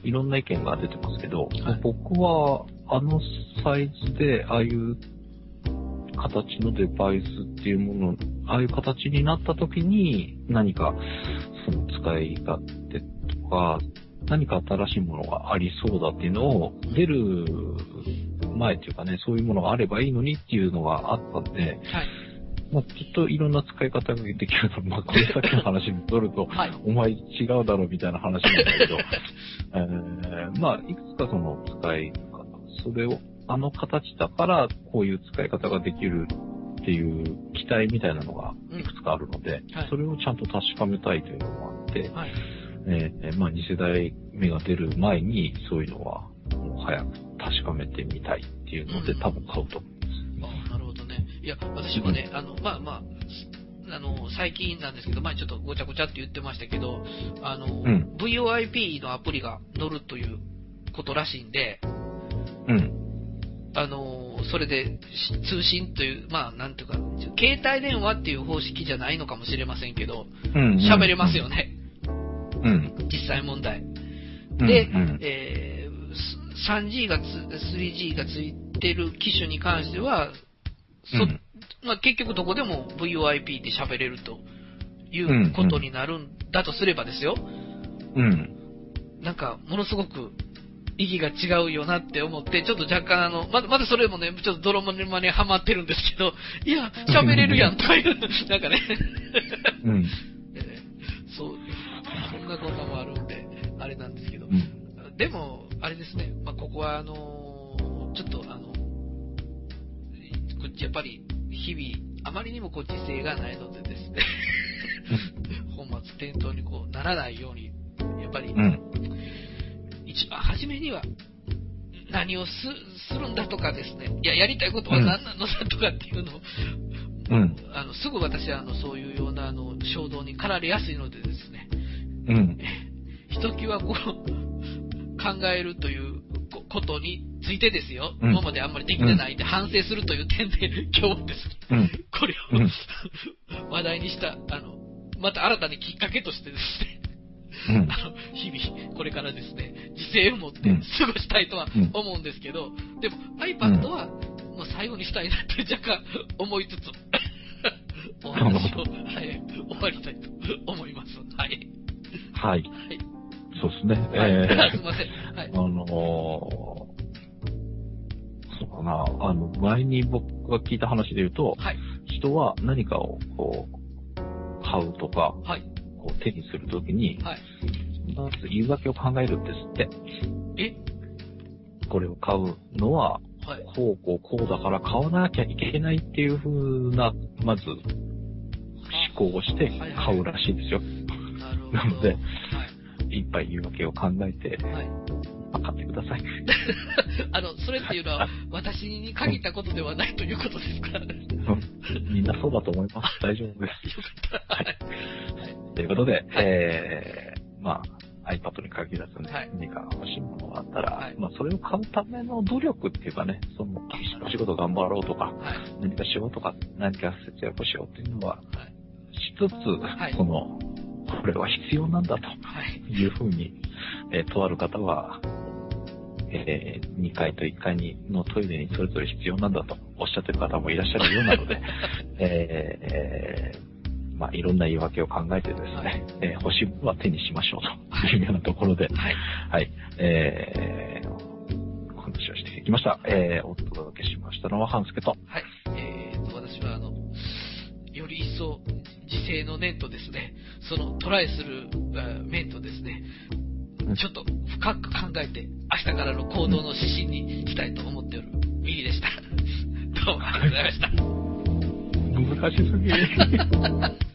いろんな意見が出てますけど、はい、僕はあのサイズでああいう形のデバイスっていうもの、ああいう形になった時に何かその使い勝手とか、何か新しいものがありそうだっていうのを出る前っていうかね、そういうものがあればいいのにっていうのがあったんで、はい、まあ、きっといろんな使い方ができると、まあ、これ先の話に戻ると、はい、お前違うだろうみたいな話なんだけど、えー、まあ、いくつかその使い方、それを、あの形だからこういう使い方ができるっていう期待みたいなのがいくつかあるので、うんはい、それをちゃんと確かめたいというのもあって、はいえー、まあに世代目が出る前にそういうのはもう早く確かめてみたいっていうので、うん、多分買うと思います。あなるほどね。いや、私もね、うん、あの、まあまあ、あの、最近なんですけど、前ちょっとごちゃごちゃって言ってましたけど、あの、うん、ブイオーアイピー のアプリが乗るということらしいんで、 うん。 あの、それで通信という、まあなんていうか、携帯電話っていう方式じゃないのかもしれませんけど、喋、うんうん、れますよね。 うん、 実際問題。で、うんうんえー、スリージー がつ、スリージー がついてる機種に関しては、そうんまあ、結局どこでも ブイオーアイピー で喋れるということになるんだとすればですよ。 うん。 なんか、ものすごく意義が違うよなって思って、ちょっと若干あの、まだ、まだそれもね、ちょっと泥沼にはまってるんですけど、いや、喋れるやんという、なんかね。 うん。 そう、そんなこともあるんで、あれなんですけど。うん、でも、あれですね、まあ、ここはあのー、ちょっとあの、こっちやっぱり、日々、あまりにもこう時勢がないのでですね、本末転倒にこうならないように、やっぱり、うん、一番初めには、何を す, するんだとかですね、いや、やりたいことは何なのだとかっていうのを、うん、あのすぐ私はあのそういうようなあの衝動に駆られやすいのでですね、 うん、 ひときわこう考えるということについてですよ、 うん、 今まであんまりできてないんで反省するという点で、今日ですね、うん、これを、うん、話題にした、あの、また新たにきっかけとしてですね、うん、あの日々、これからですね、自制を持って過ごしたいとは思うんですけど、うん、でも iPad はもう最後にしたいなって若干思いつつ、お話を、はい、終わりたいと思います。はい。 はい。はい、そうですね。 はい、えー、すみません。はい。 あのー、そうかな、あの、前に僕が聞いた話で言うと、はい、人は何かをこう、買うとか、はい、こう手にするときに、はい、まず言い訳を考えるんですって。 えこれを買うのは、はい、こうこうこうだから買わなきゃいけないっていう風な、まず、思考をして買うらしいんですよ。はいはい、なので、はい、いっぱい言い訳を考えて、はい、買ってください。 あの、それっていうのは、私に限ったことではないということですか？ みんなそうだと思います。大丈夫です。はい。ということで、えー、まあ、iPad に限らずね、はい、何か欲しいものがあったら、はい、まあ、それを買うための努力っていうかね、その、お仕事頑張ろうとか、はい、何かしようとか、何か節約しようっていうのは、はい、一つ、はい、その、これは必要なんだというふうに、えー、とある方は、えー、にかいといっかいにのトイレにそれぞれ必要なんだとおっしゃってる方もいらっしゃるようなので、えー、まあ、いろんな言い訳を考えてですね、えー、欲しいものは手にしましょうというようなところで、はい、はい、えー、お話をしてきました。えー、お届けしましたのは半助と。 はい、えーと、私はあの、より一層、時勢の念とですね、そのトライする面とですね、ちょっと深く考えて、明日からの行動の指針にしたいと思っておるミリでした。どうもありがとうございました。 難しすぎる。